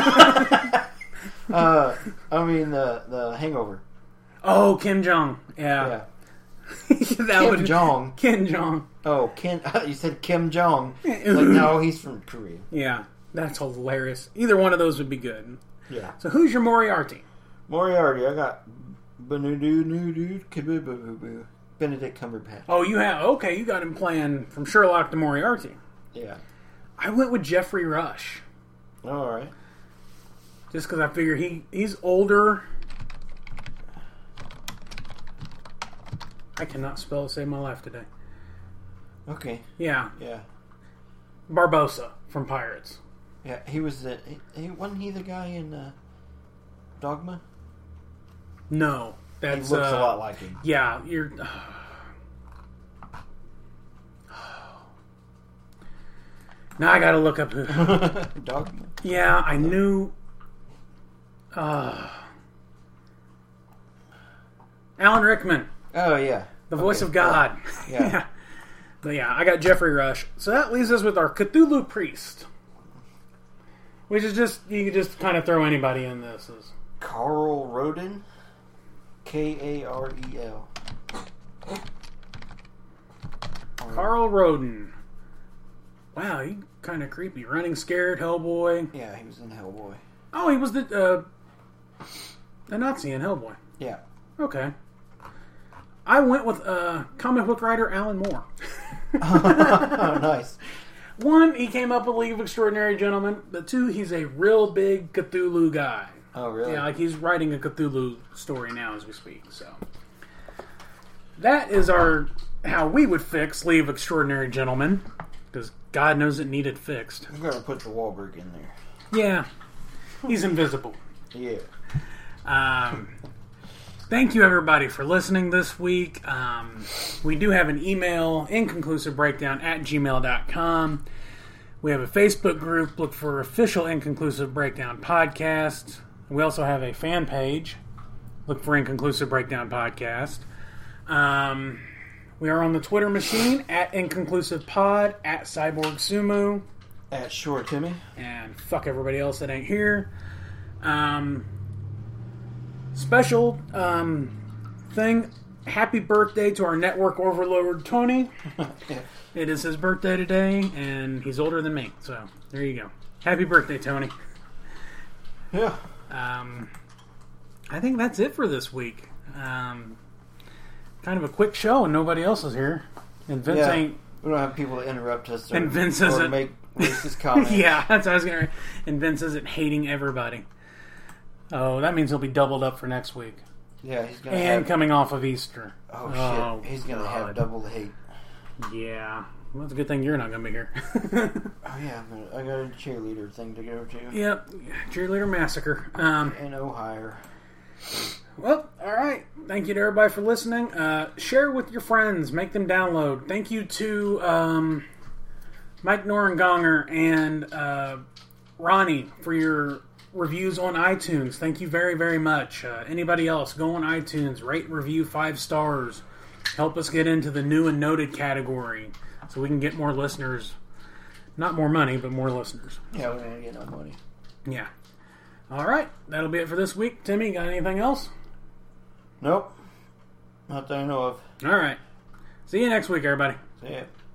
uh, I mean the the Hangover. Oh, Kim Jong. Yeah. Yeah. that Kim would, Jong. Kim Jong. Oh, Ken. You said Kim Jong. Like, no, he's from Korea. Yeah. That's hilarious. Either one of those would be good. Yeah. So who's your Moriarty? Moriarty. I got Benedict Cumberbatch. Oh, you have... Okay, you got him playing from Sherlock to Moriarty. Yeah. I went with Jeffrey Rush. All right. Just because I figure he, he's older. I cannot spell to save my life today. Okay. Yeah. Yeah. Barbosa from Pirates. Yeah. He was the. He, he wasn't he the guy in uh, Dogma? No. That's, he looks uh, a lot like him. Yeah, you're... Now I gotta look up who... Dogma. Yeah, I knew... Uh, Alan Rickman, Oh yeah. the voice Okay. of God. Yeah. Yeah. But yeah, I got Jeffrey Rush. So that leaves us with our Cthulhu Priest. Which is just... You can just kind of throw anybody in this. As, Carl Roden. K A R E L. Carl Roden. Wow, he kind of creepy. Running Scared, Hellboy. Yeah, he was in Hellboy. Oh, he was the uh, the Nazi in Hellboy. Yeah. Okay. I went with uh, comic book writer Alan Moore. Oh, nice. One, he came up with League of Extraordinary Gentlemen. But two, he's a real big Cthulhu guy. Oh, really? Yeah, like he's writing a Cthulhu story now as we speak. So that is our how we would fix League of Extraordinary Gentlemen, because God knows it needed fixed. I'm gonna put the Wahlberg in there. Yeah, he's invisible. Yeah. Um, thank you, everybody, for listening this week. Um, we do have an email, inconclusivebreakdown at gmail dot com. We have a Facebook group. Look for Official Inconclusive Breakdown Podcast. We also have a fan page. Look for Inconclusive Breakdown Podcast. Um, We are on the Twitter machine at Inconclusive Pod, at Cyborg Sumu, At Short Timmy. and fuck everybody else that ain't here. Um, special um, thing, happy birthday to our network overlord, Tony. Yeah. It is his birthday today, and he's older than me, so there you go. Happy birthday, Tony. Yeah. Um, I think that's it for this week. Um, kind of a quick show, and nobody else is here. And Vince Yeah. ain't... We don't have people to interrupt us or, And Vince or isn't- make racist comments. Yeah, that's what I was going to... And Vince isn't hating everybody. Oh, that means he'll be doubled up for next week. Yeah, he's gonna And have. coming off of Easter. Oh, Oh, shit! He's gonna God. have double the hate. Yeah. Well, it's a good thing you're not going to be here. Oh yeah, I'm gonna, I got a cheerleader thing to go to Yep. Cheerleader Massacre. Um... in Ohio. Well, all right. Thank you to everybody for listening. Uh, share with your friends. Make them download. Thank you to um, Mike Norengonger and uh, Ronnie for your reviews on iTunes. Thank you very, very much. Uh, anybody else, go on iTunes, rate, review five stars. Help us get into the new and noted category so we can get more listeners. Not more money, but more listeners. Yeah, we're gonna get no money. Yeah. All right. That'll be it for this week. Timmy, got anything else? Nope. Not that I know of. All right. See you next week, everybody. See ya.